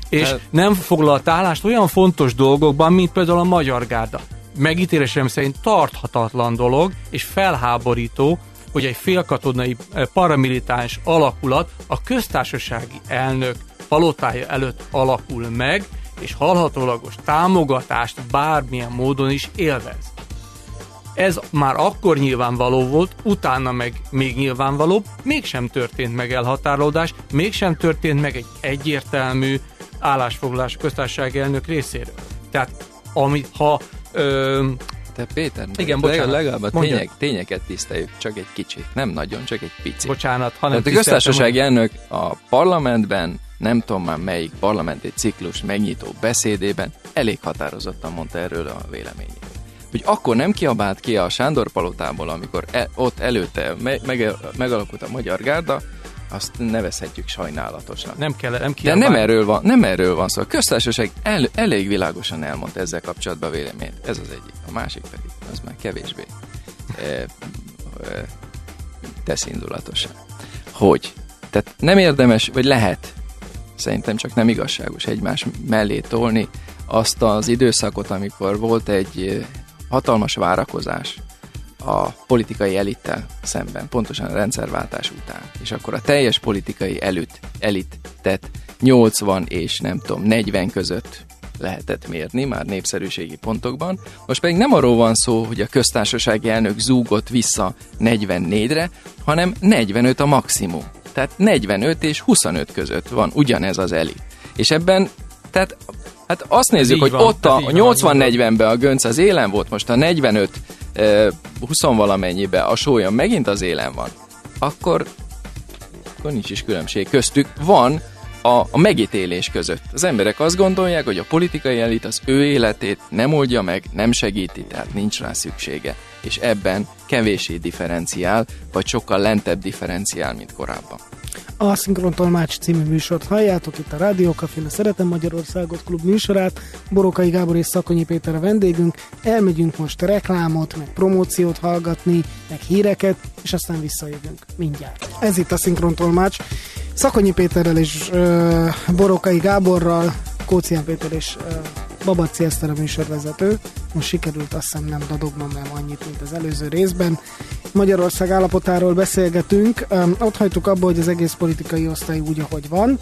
S3: És
S2: hát...
S3: nem foglalt állást olyan fontos dolgokban, mint például a Magyar Gárda. Megítélésem szerint tarthatatlan dolog, és felháborító, hogy egy félkatonai paramilitáns alakulat a köztársasági elnök palotája előtt alakul meg, és hallhatólagos támogatást bármilyen módon is élvez. Ez már akkor nyilvánvaló volt, utána meg még nyilvánvalóbb, mégsem történt meg elhatárolódás, mégsem történt meg egy egyértelmű állásfoglalás köztársasági elnök részéről. Tehát, ami, ha... Ö,
S2: Te Péter,
S3: igen,
S2: bocsánat, legalább a
S3: mondja.
S2: tények, tényeket tiszteljük, csak egy kicsit, nem nagyon, csak egy picit.
S3: Bocsánat, hanem
S2: Tehát a köztársasági elnök a parlamentben, nem tudom már melyik parlamenti ciklus megnyitó beszédében elég határozottan mondta erről a véleményét. Hogy akkor nem kiabált ki a Sándor palotából, amikor e, ott előtte me, meg, megalakult a Magyar Gárda, azt nevezhetjük sajnálatosnak.
S3: Nem kell, nem
S2: De nem erről van, nem erről van szó. A köztársaság el, elég világosan elmondta ezzel kapcsolatban a véleményt. Ez az egyik. A másik pedig, az már kevésbé e, e, tesz indulatosan. Hogy? Tehát nem érdemes, vagy lehet, szerintem csak nem igazságos egymás mellé tolni azt az időszakot, amikor volt egy hatalmas várakozás a politikai elittel szemben, pontosan a rendszerváltás után. És akkor a teljes politikai elit, elitet nyolcvan és nem tudom, negyven között lehetett mérni, már népszerűségi pontokban. Most pedig nem arról van szó, hogy a köztársasági elnök zúgott vissza negyvennégyre, hanem negyvenöt a maximum. Tehát negyvenöt és huszonöt között van ugyanez az elit. És ebben, tehát hát azt nézzük, hogy van, ott a nyolcvan-negyvenben a Gönc az élen volt, most a negyvenöt húsz valamennyiben a Sólyom megint az élen van, akkor, akkor nincs is különbség köztük. Van a, a megítélés között. Az emberek azt gondolják, hogy a politikai elit az ő életét nem oldja meg, nem segíti, tehát nincs rá szüksége. És ebben kevéssé differenciál, vagy sokkal lentebb differenciál, mint korábban.
S1: A Szinkron Tolmács című műsort halljátok itt a Rádió Cafén, a Szeretem Magyarországot klub műsorát. Borókai Gábor és Szakonyi Péter a vendégünk. Elmegyünk most reklámot, meg promóciót hallgatni, meg híreket, és aztán visszajövünk mindjárt. Ez itt a Szinkron Tolmács. Szakonyi Péterrel és uh, Borókai Gáborral, Kócián Péter és uh, Babacsi Eszter a műsorvezető. Most sikerült, azt hiszem nem dadognom nem annyit, mint az előző részben. Magyarország állapotáról beszélgetünk. Um, ott hagytuk abba, hogy az egész politikai osztály úgy, ahogy van,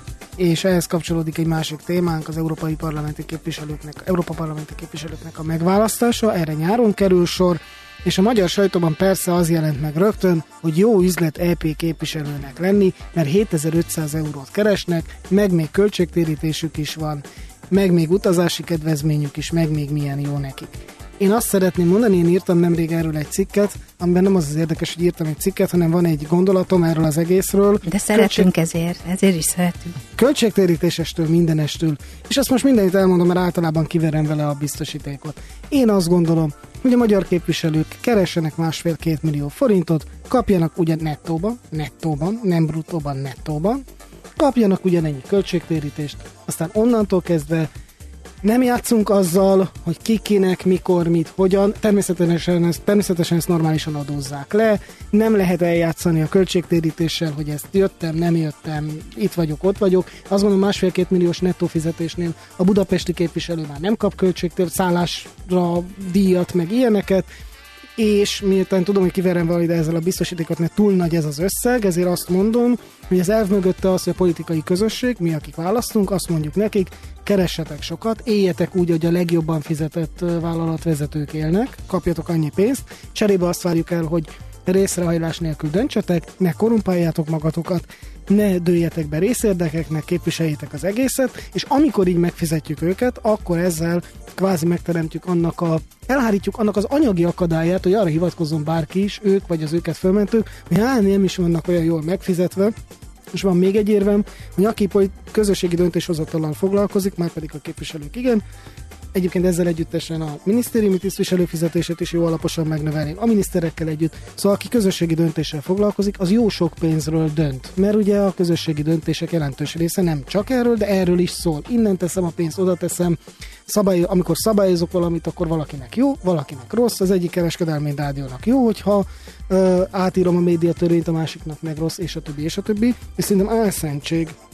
S1: és ehhez kapcsolódik egy másik témánk, az európai parlamenti képviselőknek, Európa parlamenti képviselőknek a megválasztása. Erre nyáron kerül sor, és a magyar sajtóban persze az jelent meg rögtön, hogy jó üzlet é pé képviselőnek lenni, mert hétezer-ötszáz eurót keresnek, meg még költségtérítésük is van, meg még utazási kedvezményük is, meg még milyen jó nekik. Én azt szeretném mondani, én írtam nemrég erről egy cikket, amiben nem az az érdekes, hogy írtam egy cikket, hanem van egy gondolatom erről az egészről.
S4: De szeretünk Költség... ezért, ezért is szeretünk.
S1: Költségtérítésestől, mindenestől. És azt most mindenit elmondom, mert általában kiverem vele a biztosítékot. Én azt gondolom, hogy a magyar képviselők keressenek másfél-két millió forintot, kapjanak ugyan nettóban, nettóban, nem bruttóban, nettóban, kapjanak ugyanennyi költségtérítést, aztán onnantól kezdve nem játszunk azzal, hogy ki, kinek, mikor, mit, hogyan. Természetesen ezt, természetesen ezt normálisan adózzák le. Nem lehet eljátszani a költségtérítéssel, hogy ezt jöttem, nem jöttem, itt vagyok, ott vagyok. Azt mondom, másfél-két milliós nettó fizetésnél a budapesti képviselő már nem kap költségtér, szállásra díjat, meg ilyeneket. És miután tudom, hogy kiverem valami ezzel a biztosítékot, mert túl nagy ez az összeg, ezért azt mondom, hogy az elv mögötte az, hogy a politikai közösség, mi akik választunk, azt mondjuk nekik, keressetek sokat, éljetek úgy, hogy a legjobban fizetett vállalatvezetők élnek, kapjatok annyi pénzt, cserébe azt várjuk el, hogy részrehajlás nélkül döntsetek, ne korrumpáljátok magatokat, ne dőljetek be részérdekeknek, képviseljétek az egészet, és amikor így megfizetjük őket, akkor ezzel kvázi megteremtjük annak a, elhárítjuk annak az anyagi akadályát, hogy arra hivatkozzon bárki is, ők vagy az őket fölmentők, hogy hát nem is vannak olyan jól megfizetve. És van még egy érvem, hogy aki közösségi döntéshozatallal foglalkozik, már pedig a képviselők igen, egyébként ezzel együttesen a minisztériumi tisztviselő fizetését is jó alaposan megnövelni, a miniszterekkel együtt. Szóval aki közösségi döntéssel foglalkozik, az jó sok pénzről dönt. Mert ugye a közösségi döntések jelentős része nem csak erről, de erről is szól. Innen teszem a pénzt, oda teszem. Szabály, amikor szabályozok valamit, akkor valakinek jó, valakinek rossz. Az egyik kereskedelmi rádiónak jó, hogyha ö, átírom a médiatörvényt, a másiknak meg rossz, és a többi, és a többi. És szerintem álszentség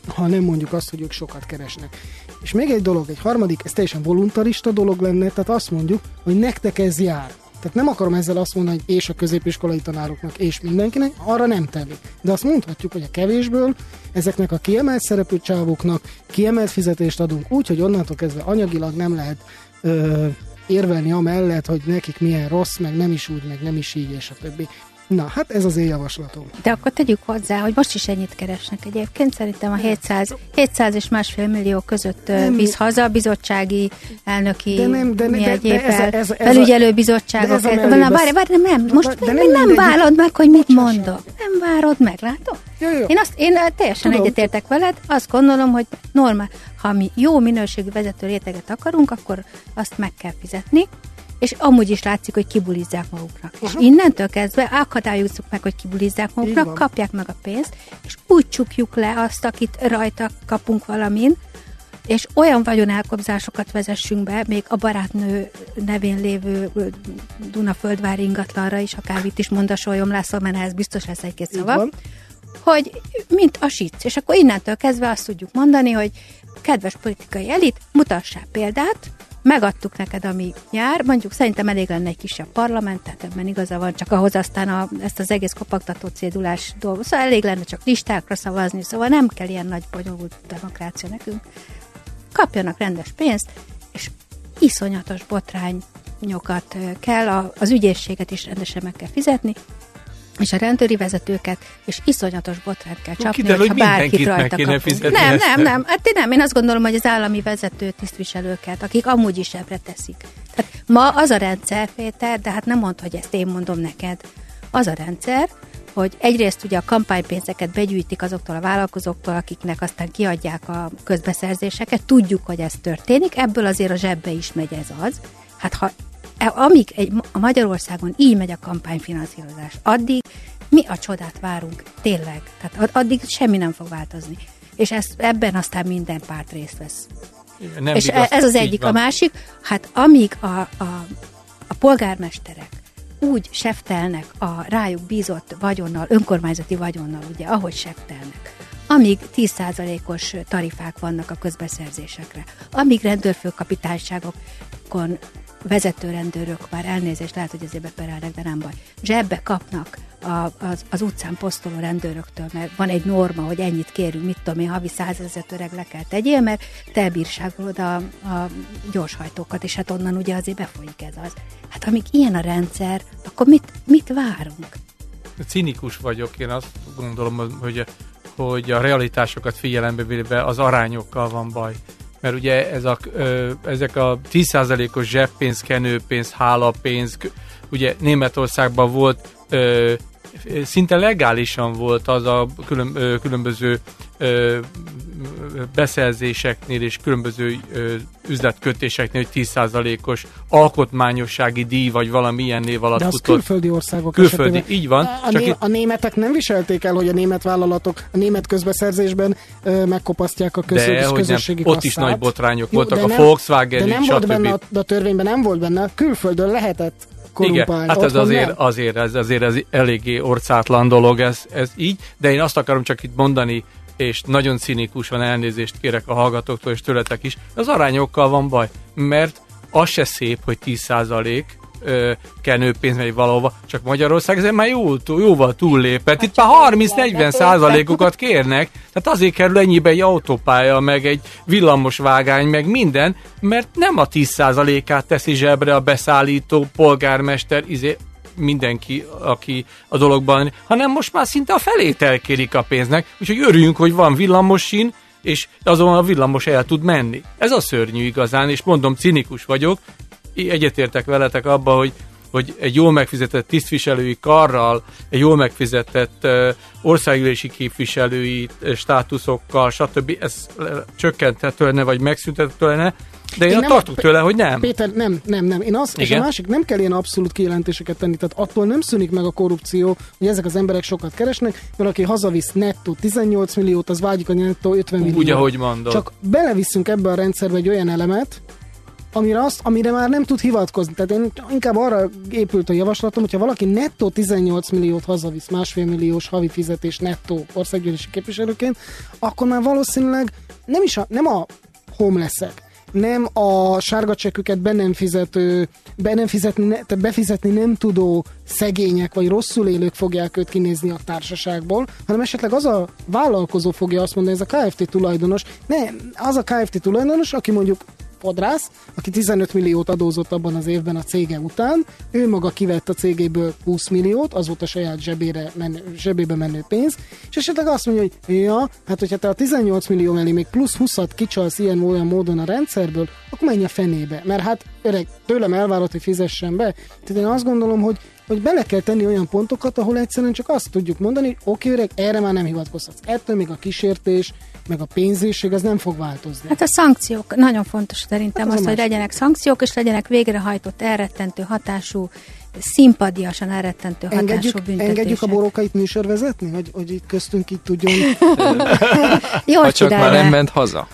S1: ha nem mondjuk azt, hogy ők sokat keresnek. És még egy dolog, egy harmadik, ez teljesen voluntarista dolog lenne, tehát azt mondjuk, hogy nektek ez jár. Tehát nem akarom ezzel azt mondani, hogy és a középiskolai tanároknak, és mindenkinek, arra nem telik. De azt mondhatjuk, hogy a kevésből ezeknek a kiemelt szerepű csávoknak kiemelt fizetést adunk úgy, hogy onnantól kezdve anyagilag nem lehet ö, érvelni amellett, hogy nekik milyen rossz, meg nem is úgy, meg nem is így, és a többi. Na, hát ez az én javaslatom.
S4: De akkor tegyük hozzá, hogy most is ennyit keresnek egyébként. Szerintem a hétszáz, hétszáz és másfél millió között nem, visz haza a bizottsági, elnöki,
S1: de nem, de,
S4: mi
S1: de,
S4: egyéb
S1: de ez, ez, ez
S4: felügyelő bizottságok. Várj, várj, nem, most de, de nem, nem, nem várod meg, hogy mit mondok. Nem várod meg, látod?
S1: Jó, jó.
S4: Én, azt, én teljesen Tudom. egyetértek veled, azt gondolom, hogy normál, ha mi jó minőségű vezető réteget akarunk, akkor azt meg kell fizetni, és amúgy is látszik, hogy kibulizzák maguknak. Uh-huh. És innentől kezdve akadályozzuk meg, hogy kibulizzák maguknak, kapják meg a pénzt, és úgy csukjuk le azt, akit rajta kapunk valamin, és olyan vagyonelkobzásokat vezessünk be, még a barátnő nevén lévő Dunaföldvári ingatlanra is, akár itt is mond a Sólyom László, mert ehhez biztos lesz egy-két szava, hogy mint a sic. És akkor innentől kezdve azt tudjuk mondani, hogy kedves politikai elit, mutassál példát, megadtuk neked, ami jár, mondjuk szerintem elég lenne egy kisebb parlament, tehát ebben igaza van, csak ahhoz aztán a, ezt az egész kopogtató cédulás dolgot, szóval elég lenne csak listákra szavazni, szóval nem kell ilyen nagy bonyolult demokrácia nekünk. Kapjanak rendes pénzt, és iszonyatos botrányokat kell, az ügyészséget is rendesen meg kell fizetni, és a rendőri vezetőket, és iszonyatos botrányt kell csapni,
S3: kiderül,
S4: hogyha bárkit rajta kapunk. Nem, nem, nem. Hát nem, én azt gondolom, hogy az állami vezető tisztviselőket, akik amúgy is ebbre teszik. Tehát ma az a rendszer, Péter, de hát nem mondd, hogy ezt én mondom neked. Az a rendszer, hogy egyrészt ugye a kampánypénzeket begyűjtik azoktól a vállalkozóktól, akiknek aztán kiadják a közbeszerzéseket. Tudjuk, hogy ez történik, ebből azért a zsebbe is megy ez az. Hát ha amíg egy, a Magyarországon így megy a kampányfinanszírozás, addig mi a csodát várunk, tényleg. Tehát addig semmi nem fog változni. És ez, ebben aztán minden párt részt vesz. Nem és igaz, ez az egyik. A másik, hát amíg a, a, a polgármesterek úgy seftelnek a rájuk bízott vagyonnal, önkormányzati vagyonnal, ugye, ahogy seftelnek, amíg tíz százalékos tarifák vannak a közbeszerzésekre, amíg rendőrfőkapitányságokon vezetőrendőrök, már elnézést, lehet, hogy azért beperelnek, de nem baj. Zsebbe kapnak a, az, az utcán posztoló rendőröktől, mert van egy norma, hogy ennyit kérünk, mit tudom én, havi százezret öreg le kell tegyél, mert te elbírságolod a, a gyorshajtókat, és hát onnan ugye azért befolyik ez az. Hát amíg ilyen a rendszer, akkor mit, mit várunk?
S3: Cinikus vagyok, én azt gondolom, hogy, hogy a realitásokat figyelembe véve az arányokkal van baj. Mert ugye ez a, ö, ezek a tíz százalékos zseppénz, kenőpénz, hálapénz, ugye Németországban volt, ö, szinte legálisan volt az a külön, ö, különböző ö, beszerzéseknél és különböző ö, üzletkötéseknél, hogy tíz százalékos alkotmányossági díj, vagy valami ilyen név alatt
S1: futott. De az külföldi országok
S3: külföldi, esetében. Így van.
S1: A, a, né- a németek nem viselték el, hogy a német vállalatok a német közbeszerzésben ö, megkopasztják a köz-
S3: de,
S1: közösségi
S3: nem,
S1: kasszát.
S3: Ott is nagy botrányok
S1: Jó,
S3: voltak, a
S1: nem,
S3: Volkswagen,
S1: de nem
S3: stb.
S1: volt benne, a, a törvényben nem volt benne, külföldön lehetett korrumpálni.
S3: Igen, hát ez azért, azért, ez, azért ez eléggé orcátlan dolog, ez, ez így, de én azt akarom csak itt mondani, és nagyon cinikusan elnézést kérek a hallgatóktól, és tőletek is, az arányokkal van baj, mert az se szép, hogy tíz százalék kenőpénz megy valahova, csak Magyarország ezen már jó, jóval túllépett. Itt már harminc-negyven százalékokat kérnek, tehát azért kerül ennyibe egy autópálya, meg egy villamosvágány, meg minden, mert nem a tíz százalékát teszi zsebre a beszállító, polgármester, izé, mindenki, aki a dologban, hanem most már szinte a felét elkérik a pénznek, úgyhogy örüljünk, hogy van villamosin, és azon a villamos el tud menni. Ez a szörnyű igazán, és mondom, cinikus vagyok, egyetértek veletek abba, hogy, hogy egy jól megfizetett tisztviselői karral, egy jól megfizetett uh, országgyűlési képviselői uh, státuszokkal, stb. Ez uh, csökkenthető lenne, vagy megszüntethető lenne, de én, én nem, tartok tőle, hogy nem.
S1: Péter, nem, nem, nem. Én az, és a másik, nem kell ilyen abszolút kijelentéseket tenni, tehát attól nem szűnik meg a korrupció, hogy ezek az emberek sokat keresnek, mert aki hazavisz nettó tizennyolc milliót, az vágyik a nettó ötven milliót.
S3: Úgy, ahogy mondod.
S1: Csak beleviszünk ebbe a rendszerbe egy olyan elemet, amire, azt, amire már nem tud hivatkozni. Tehát én inkább arra épült a javaslatom, hogyha valaki nettó tizennyolc milliót hazavisz, másfél milliós havi fizetés nettó országgyűlési képviselőként, akkor már valószínűleg nem is a, nem a homelessek, nem a sárga csekküket be nem fizető, be nem fizetni, ne, tehát befizetni nem tudó szegények vagy rosszul élők fogják őt kinézni a társaságból, hanem esetleg az a vállalkozó fogja azt mondani, ez a ká ef té tulajdonos, ne, az a ká ef té tulajdonos, aki mondjuk fodrász, aki tizenöt milliót adózott abban az évben a cége után, ő maga kivett a cégéből húsz milliót, az volt a saját zsebére menő, zsebébe menő pénz, és esetleg azt mondja, hogy ja, hát hogyha te a tizennyolc millió mellé még plusz húszat kicsalsz ilyen olyan módon a rendszerből, akkor menj a fenébe, mert hát öreg, tőlem elvárod, hogy fizessen be. Tehát én azt gondolom, hogy hogy bele kell tenni olyan pontokat, ahol egyszerűen csak azt tudjuk mondani, hogy oké, öreg, erre már nem hivatkozhatsz. Ettől még a kísértés, meg a pénzésség, az nem fog változni.
S4: Hát a szankciók, nagyon fontos szerintem
S1: hát
S4: az, az hogy legyenek szankciók, és legyenek végrehajtott, elrettentő hatású, szimpadiasan elrettentő hatású
S1: engedjük,
S4: büntetések.
S1: Engedjük a borókait műsorvezetni? Hogy, hogy itt köztünk itt tudjon...
S4: Jó,
S2: ha csak már nem ment haza.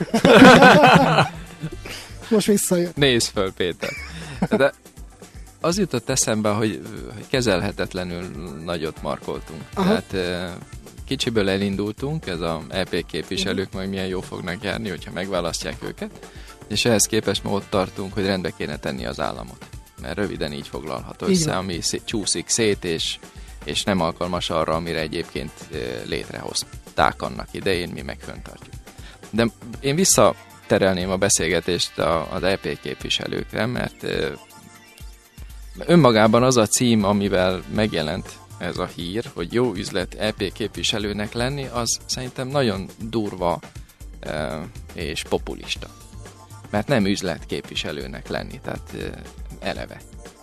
S1: Most visszajött.
S2: Nézd föl, Péter. De az jutott eszembe, hogy, hogy kezelhetetlenül nagyot markoltunk. Aha. Tehát kicsiből elindultunk, ez a é pé képviselők majd milyen jó fognak járni, hogyha megválasztják őket, és ehhez képest ma ott tartunk, hogy rendbe kéne tenni az államot. Mert röviden így foglalható így össze, van. Ami szé- csúszik szét, és, és nem alkalmas arra, amire egyébként létrehozták annak idején, mi meg fenntartjuk. De én visszaterelném a beszélgetést az é pé képviselőkre, mert önmagában az a cím, amivel megjelent ez a hír, hogy jó üzlet é pé képviselőnek lenni, az szerintem nagyon durva e, és populista. Mert nem üzlet képviselőnek lenni, tehát e, eleve.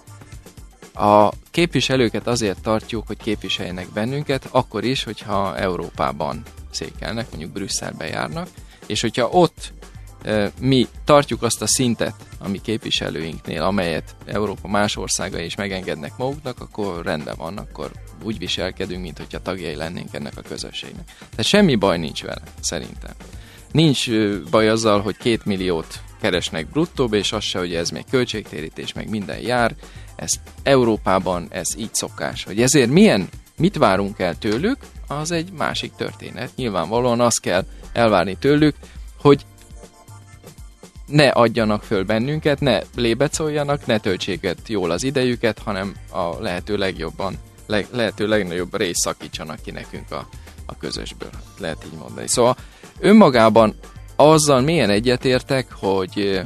S2: A képviselőket azért tartjuk, hogy képviseljenek bennünket, akkor is, hogyha Európában székelnek, mondjuk Brüsszelbe járnak, és hogyha ott e, mi tartjuk azt a szintet, ami képviselőinknél, amelyet Európa más országai is megengednek maguknak, akkor rendben van, akkor úgy viselkedünk, mint hogyha tagjai lennénk ennek a közösségnek. Tehát semmi baj nincs vele, szerintem. Nincs baj azzal, hogy két milliót keresnek bruttóba, és az se, hogy ez még költségtérítés, meg minden jár. Ez Európában ez így szokás. Hogy ezért milyen, mit várunk el tőlük, az egy másik történet. Nyilvánvalóan azt kell elvárni tőlük, hogy ne adjanak föl bennünket, ne lébecoljanak, ne töltsék jól az idejüket, hanem a lehető legjobban, le, lehető legnagyobb részt szakítsanak ki nekünk a, a közösből. Lehet így mondani. Szóval önmagában azzal mélyen egyetértek, hogy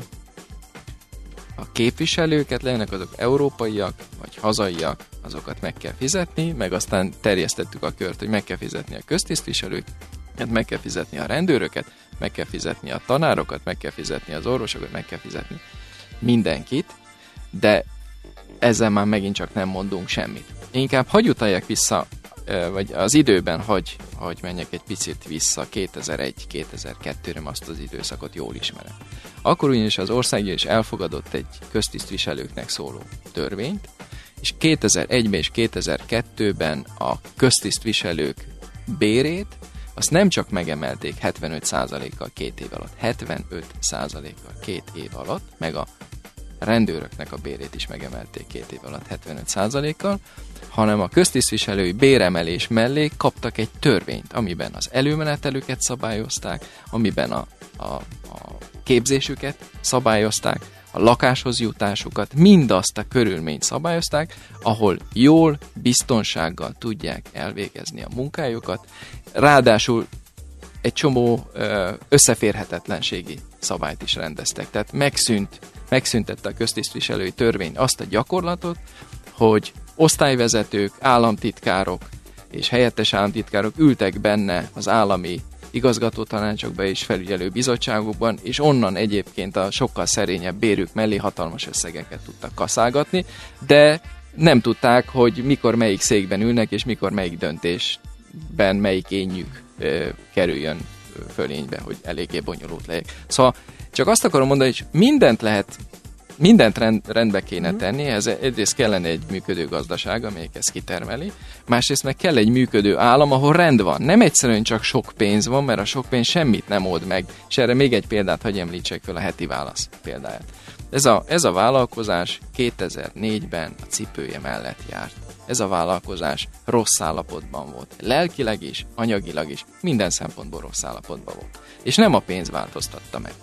S2: a képviselőket, legyenek azok európaiak, vagy hazaiak, azokat meg kell fizetni, meg aztán terjesztettük a kört, hogy meg kell fizetni a köztisztviselőket, meg kell fizetni a rendőröket, meg kell fizetni a tanárokat, meg kell fizetni az orvosokat, meg kell fizetni mindenkit, de ezzel már megint csak nem mondunk semmit. Inkább hagy utaljak vissza, vagy az időben hagy, hagy menjek egy picit vissza kétezer-egy kétezer-kettőre, azt az időszakot jól ismerem. Akkor ugyanis az országgyűlés elfogadott egy köztisztviselőknek szóló törvényt, és kétezer-egyben és kétezer-kettőben a köztisztviselők bérét azt nem csak megemelték hetvenöt százalékkal két év alatt, hetvenöt százalékkal két év alatt, meg a rendőröknek a bérét is megemelték két év alatt hetvenöt százalékkal, hanem a köztisztviselői béremelés mellé kaptak egy törvényt, amiben az előmenetelüket szabályozták, amiben a, a, a képzésüket szabályozták, a lakáshoz jutásukat, mindazt a körülményt szabályozták, ahol jól, biztonsággal tudják elvégezni a munkájukat, ráadásul egy csomó összeférhetetlenségi szabályt is rendeztek. Tehát megszűnt, megszüntette a köztisztviselői törvény azt a gyakorlatot, hogy osztályvezetők, államtitkárok és helyettes államtitkárok ültek benne az állami igazgatótanácsokban és felügyelő bizottságokban, és onnan egyébként a sokkal szerényebb bérük mellé hatalmas összegeket tudtak kaszálgatni, de nem tudták, hogy mikor melyik székben ülnek, és mikor melyik döntésben melyik énjük ö, kerüljön fölénybe, hogy eléggé bonyolult legyek. Szóval csak azt akarom mondani, hogy mindent lehet mindent rend, rendbe kéne tenni, ez egyrészt kellene egy működő gazdaság, amelyik ezt kitermeli, másrészt meg kell egy működő állam, ahol rend van. Nem egyszerűen csak sok pénz van, mert a sok pénz semmit nem old meg, és erre még egy példát hagyj említsek fel, a Heti Válasz példáját. Ez a, ez a vállalkozás kétezer-négyben a cipője mellett járt. Ez a vállalkozás rossz állapotban volt. Lelkileg is, anyagilag is, minden szempontból rossz állapotban volt. És nem a pénz változtatta meg.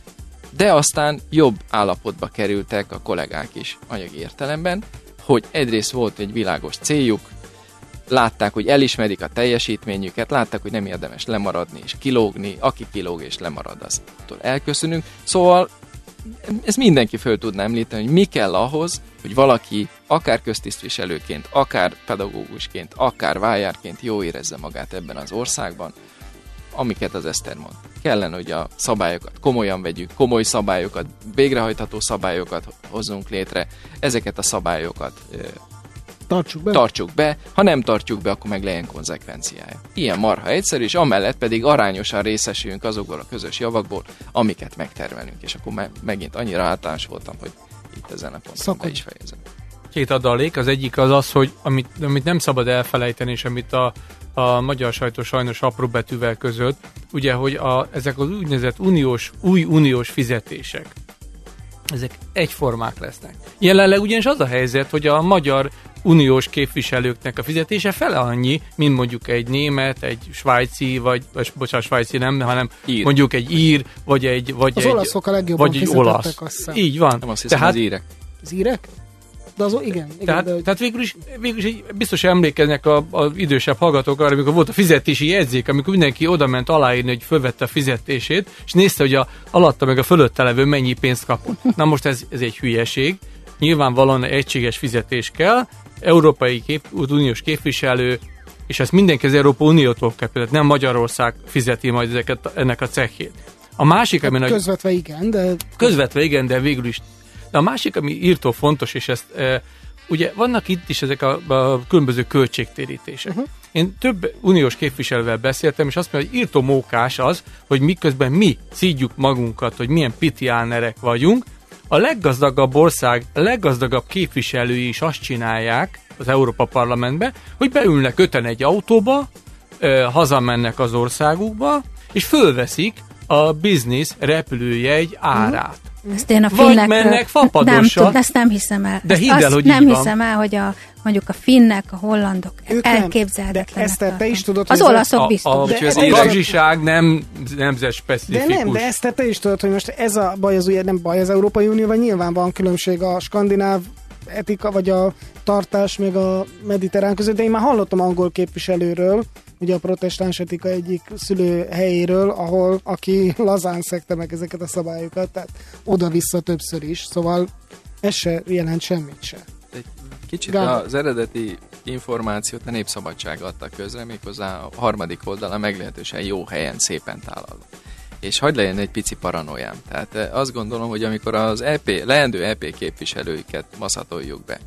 S2: De aztán jobb állapotba kerültek a kollégák is anyagi értelemben, hogy egyrészt volt egy világos céljuk, látták, hogy elismerik a teljesítményüket, látták, hogy nem érdemes lemaradni és kilógni, aki kilóg és lemarad, aztól elköszönünk. Szóval ezt mindenki föl tudná említeni, hogy mi kell ahhoz, hogy valaki akár köztisztviselőként, akár pedagógusként, akár vájárként jó érezze magát ebben az országban, amiket az Eszter mond. Kellene, hogy a szabályokat komolyan vegyük, komoly szabályokat, végrehajtható szabályokat hozzunk létre, ezeket a szabályokat
S1: tartsuk be.
S2: tartsuk be, ha nem tartjuk be, akkor meg legyen konzekvenciája. Ilyen marha egyszerű, és amellett pedig arányosan részesüljünk azokból a közös javakból, amiket megtermelünk. És akkor me- megint annyira általános voltam, hogy itt ezen a ponton be is fejezem.
S3: Két adalék, az egyik az az, hogy amit, amit nem szabad elfelejteni, és amit a, a magyar sajtó sajnos apró betűvel között, ugye, hogy a, ezek az úgynevezett uniós, új uniós fizetések, ezek egyformák lesznek. Jelenleg ugyanis az a helyzet, hogy a magyar uniós képviselőknek a fizetése fele annyi, mint mondjuk egy német, egy svájci, vagy, vagy bocsánat, svájci nem, hanem
S2: ír.
S3: mondjuk egy ír, vagy egy vagy
S1: az
S3: egy,
S1: olaszok a legjobban
S3: vagy egy olasz. Így van.
S2: Nem azt hiszem,
S3: Tehát,
S2: az írek.
S1: Az írek? De az, igen. igen
S3: tehát,
S1: de, hogy...
S3: tehát végül is, végül is biztos emlékeznek az idősebb hallgatók arra, amikor volt a fizetési jegyzék, amikor mindenki oda ment aláírni, hogy fölvette a fizetését, és nézte, hogy a alatta meg a fölötte levő mennyi pénzt kapott. Na most ez, ez egy hülyeség. Nyilvánvalóan egységes fizetés kell, európai kép, uniós képviselő, és ezt mindenki az Európai Uniótól kell, tehát nem Magyarország fizeti majd ezeket, ennek a cehét. A másik, ami
S1: hát közvetve nagy... igen, de...
S3: Közvetve igen, de végül is. De a másik, ami írtó fontos, és ezt e, ugye vannak itt is ezek a, a különböző költségtérítések. Uh-huh. Én több uniós képviselővel beszéltem, és azt mondja, hogy írtó mókás az, hogy miközben mi szídjuk magunkat, hogy milyen pitiánerek vagyunk, a leggazdagabb ország, a leggazdagabb képviselői is azt csinálják az Európa Parlamentbe, hogy beülnek öten egy autóba, ö, hazamennek az országukba, és fölveszik a biznisz repülőjegy árát.
S4: Ezt én a
S3: Vagy
S4: finnek,
S3: mennek fapadossal.
S4: Nem, ezt nem hiszem el.
S3: De
S4: ezt
S3: hidd el, hogy
S4: nem
S3: így van.
S4: hiszem el, hogy a, mondjuk a finnek, a hollandok
S1: ők
S4: elképzelhetetlenek.
S1: De Eszter, te is tudod,
S4: az
S1: hogy
S4: olaszok
S3: a,
S4: biztos.
S3: a,
S2: De
S3: a gazsiság nem nemzet specifikus.
S1: De nem, de Eszter, te is tudod, hogy most ez a baj, az ugye nem baj az Európai Unióban, nyilván van különbség a skandináv etika, vagy a tartás, még a mediterrán között, de én már hallottam angol képviselőről, ugye a protestáns etika egyik szülőhelyéről, ahol aki lazán szegte meg ezeket a szabályokat, tehát oda-vissza többször is, szóval ez se jelent semmit se.
S2: Egy kicsit
S1: Gábor.
S2: az eredeti információt a Népszabadság adta közre, méghozzá a harmadik oldalon meglehetősen jó helyen, szépen tálalva. És hadd legyen egy pici paranoiám. Tehát azt gondolom, hogy amikor az é pé, leendő é pé képviselőiket maszatoljuk be,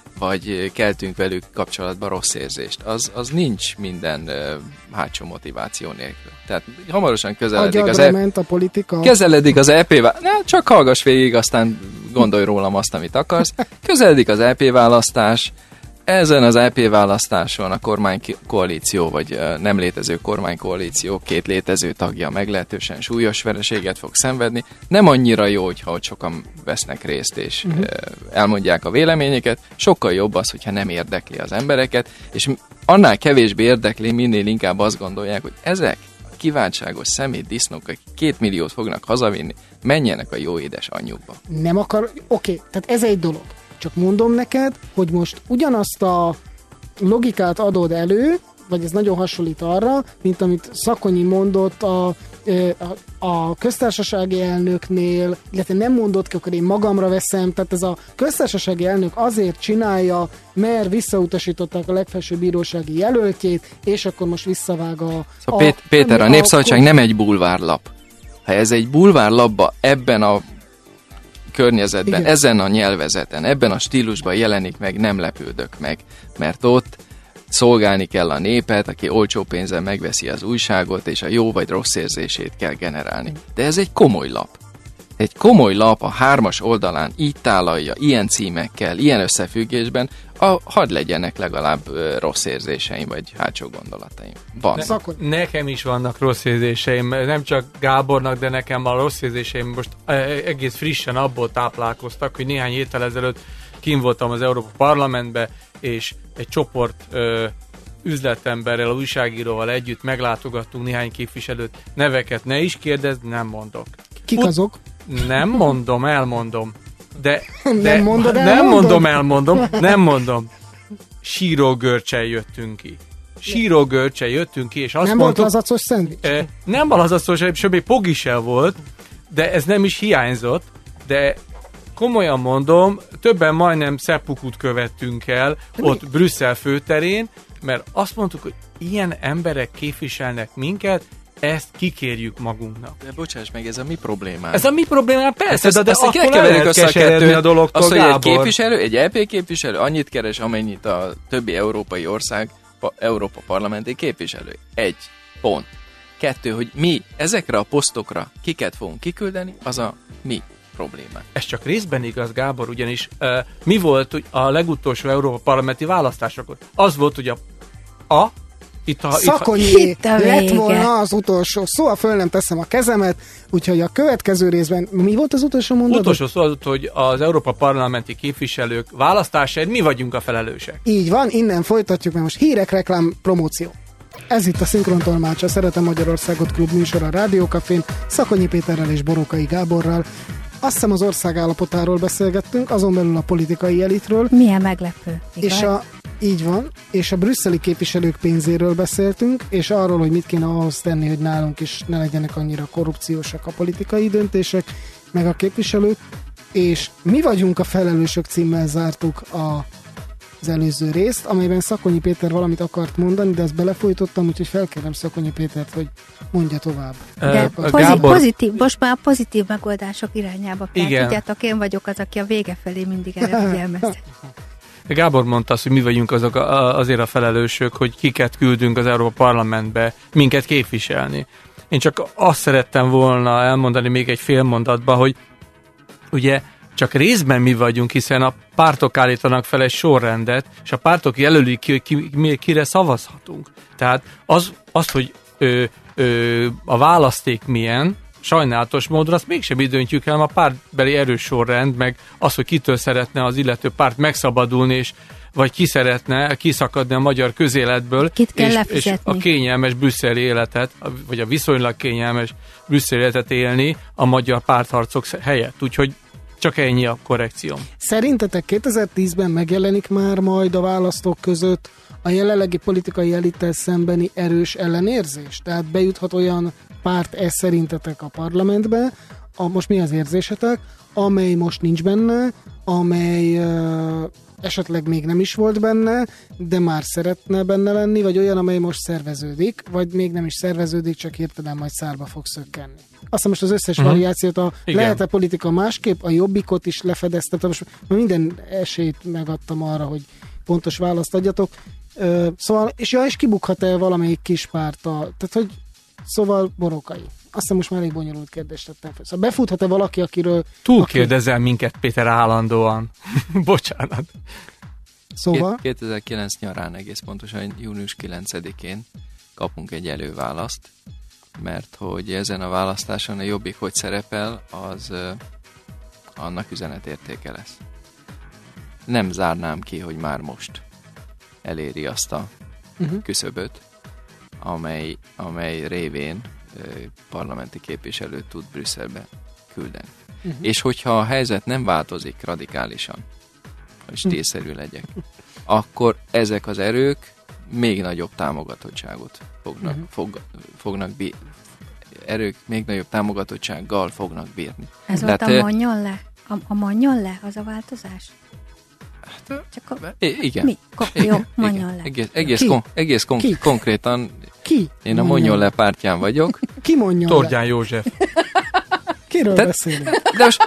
S2: vagy keltünk velük kapcsolatban rossz érzést, az, az nincs minden uh, hátsó motiváció nélkül. Tehát hamarosan közeledik az, e-
S1: ment a politika.
S2: közeledik az é pé, ne, csak hallgass végig, aztán gondolj rólam azt, amit akarsz. Közeledik az é pé választás, ezen az é pé választáson a kormánykoalíció, vagy nem létező kormánykoalíció két létező tagja meglehetősen súlyos vereséget fog szenvedni. Nem annyira jó, hogyha ott sokan vesznek részt és uh-huh. elmondják a véleményeket. Sokkal jobb az, hogyha nem érdekli az embereket, és annál kevésbé érdekli, minél inkább azt gondolják, hogy ezek a kiváltságos szemét disznók, akik két milliót fognak hazavinni, menjenek a jó édes anyjukba.
S1: Nem akar... Oké, okay, tehát ez egy dolog. Csak mondom neked, hogy most ugyanazt a logikát adod elő, vagy ez nagyon hasonlít arra, mint amit Szakonyi mondott a, a, a köztársasági elnöknél, illetve nem mondott ki, akkor én magamra veszem, tehát ez a köztársasági elnök azért csinálja, mert visszautasították a legfelsőbb bírósági jelöltjét, és akkor most visszavág a...
S2: Szóval
S1: a
S2: Pét- Péter, a, a Népszabadság
S1: a,
S2: nem egy bulvárlap. Ha ez egy bulvárlapba ebben a környezetben, igen, ezen a nyelvezeten, ebben a stílusban jelenik meg, nem lepődök meg, mert ott szolgálni kell a népet, aki olcsó pénzzel megveszi az újságot, és a jó vagy rossz érzését kell generálni. De ez egy komoly lap. egy komoly lap a hármas oldalán így tálalja, ilyen címekkel, ilyen összefüggésben, a, hadd legyenek legalább ö, rossz érzéseim, vagy hátsó gondolataim. Van.
S3: Ne, nekem is vannak rossz érzéseim, nem csak Gábornak, de nekem a rossz érzéseim most egész frissen abból táplálkoztak, hogy néhány héttel ezelőtt kint voltam az Európa Parlamentbe, és egy csoport ö, üzletemberrel, újságíróval együtt meglátogattunk néhány képviselőt. Neveket ne is kérdezd, nem mondok.
S1: Kik azok?
S3: Nem mondom, elmondom. De, de
S1: nem mondod,
S3: nem
S1: elmondod?
S3: mondom, elmondom, nem mondom. Sírógörcsel jöttünk ki. Sírógörcsel jöttünk ki, és azt
S1: nem
S3: mondtuk...
S1: volt lazacos szendvics?
S3: Eh, nem volt lazacos, sőt, pogisel volt, de ez nem is hiányzott, de komolyan mondom, többen majdnem szeppukut követtünk el de ott mi? Brüsszel főterén, mert azt mondtuk, hogy ilyen emberek képviselnek minket, ezt kikérjük magunknak.
S2: De bocsáss meg, ez a mi problémánk.
S3: Ez a mi problémánk, persze,
S2: ezt,
S3: de, de
S2: ezt
S3: akkor le lehet keseredni a dologtól,
S2: az, hogy
S3: Gábor.
S2: egy képviselő, egy é pé képviselő annyit keres, amennyit a többi európai ország, pa, Európa parlamenti képviselő. Egy. Pont. Kettő, hogy mi ezekre a posztokra kiket fogunk kiküldeni, az a mi problémák.
S3: Ez csak részben igaz, Gábor, ugyanis uh, mi volt hogy a legutolsó Európa parlamenti választásokon? Az volt, hogy a, a Itt a,
S1: Szakonyi lett volna az utolsó szó, a föl nem teszem a kezemet, úgyhogy a következő részben, mi volt az utolsó mondat?
S3: Utolsó szó az, hogy az Európa parlamenti képviselők választásáért mi vagyunk a felelősek.
S1: Így van, innen folytatjuk, mert most hírek, reklám, promóció. Ez itt a Szinkrontolmács, a Szeretem Magyarországot klub műsor a Rádiókafén, Szakonyi Péterrel és Borókai Gáborral. Azt hiszem az ország állapotáról beszélgettünk, azon belül a politikai elitről.
S4: Milyen meglepő, igaz?
S1: És a Így van, és a brüsszeli képviselők pénzéről beszéltünk, és arról, hogy mit kéne ahhoz tenni, hogy nálunk is ne legyenek annyira korrupciósak a politikai döntések, meg a képviselők, és mi vagyunk a felelősök címmel zártuk a, az előző részt, amelyben Szakonyi Péter valamit akart mondani, de ezt belefolytottam, úgyhogy felkérem Szakonyi Pétert, hogy mondja tovább.
S4: De
S3: uh,
S4: pozit-
S3: Gábor...
S4: pozitív, most már a pozitív megoldások irányába kell.
S3: Igen.
S4: Tudjátok, én vagyok az, aki a vége felé mindig erre figyelmeztet.
S3: Gábor mondta azt, hogy mi vagyunk azok a, azért a felelősök, hogy kiket küldünk az Európa Parlamentbe minket képviselni. Én csak azt szerettem volna elmondani még egy fél mondatba, hogy ugye csak részben mi vagyunk, hiszen a pártok állítanak fel egy sorrendet, és a pártok jelölik ki, hogy ki, ki, kire szavazhatunk. Tehát az, az hogy ö, ö, a választék milyen, sajnálatos módon azt mégsem mi döntjük el, a pártbeli erős sorrend, meg az, hogy kitől szeretne az illető párt megszabadulni, és vagy ki szeretne kiszakadni a magyar közéletből,
S4: Kit kell
S3: és,
S4: lefizetni.
S3: és a kényelmes brüsszeli életet, vagy a viszonylag kényelmes brüsszeli életet élni a magyar pártharcok helyett. Úgyhogy csak ennyi a korrekcióm.
S1: Szerintetek kétezer-tízben megjelenik már majd a választók között a jelenlegi politikai elittel szembeni erős ellenérzés? Tehát bejuthat olyan párt ez szerintetek a parlamentbe, a, most mi az érzésetek, amely most nincs benne, amely uh, esetleg még nem is volt benne, de már szeretne benne lenni, vagy olyan, amely most szerveződik, vagy még nem is szerveződik, csak hirtelen majd szárba fog szökkenni. Aztán most az összes uh-huh. variációt, a lehet-e politika másképp, a Jobbikot is lefedeztem, most minden esélyt megadtam arra, hogy pontos választ adjatok. Uh, szóval, és ja, és kibukhat-e valamelyik kis párta, tehát hogy szóval Borókai. Azt hiszem most már elég bonyolult kérdést tettem fel. Szóval befuthat-e valaki, akiről...
S3: Túl
S1: aki...
S3: kérdezel minket, Péter, állandóan. Bocsánat.
S1: Szóval...
S2: kétezer-kilenc nyarán, egész pontosan június kilencedikén kapunk egy előválaszt, mert hogy ezen a választáson a Jobbik hogy szerepel, az uh, annak üzenetértéke lesz. Nem zárnám ki, hogy már most eléri azt a uh-huh. küszöböt, amely, amely révén uh, parlamenti képviselőt tud Brüsszelbe küldeni. Uh-huh. És hogyha a helyzet nem változik radikálisan, hogy stílszerű legyek, akkor ezek az erők még nagyobb támogatottságot fognak, uh-huh. fog, fognak bí- erők még nagyobb támogatottsággal fognak bírni.
S4: Ez
S2: Tehát,
S4: volt a mondjon le? A, a mondjon le, az a változás?
S2: Hát,
S4: Csak a...
S2: igen.
S4: Mi? Ko- jó, mondjon le.
S2: Egész, egész, kon- egész kon-
S1: Ki?
S2: konkrétan
S1: Ki?
S2: én a mondjon le pártján vagyok.
S1: Ki mondjon
S3: Tordján
S1: le?
S3: József.
S1: Kiről
S2: Te-
S1: beszélünk?
S2: De most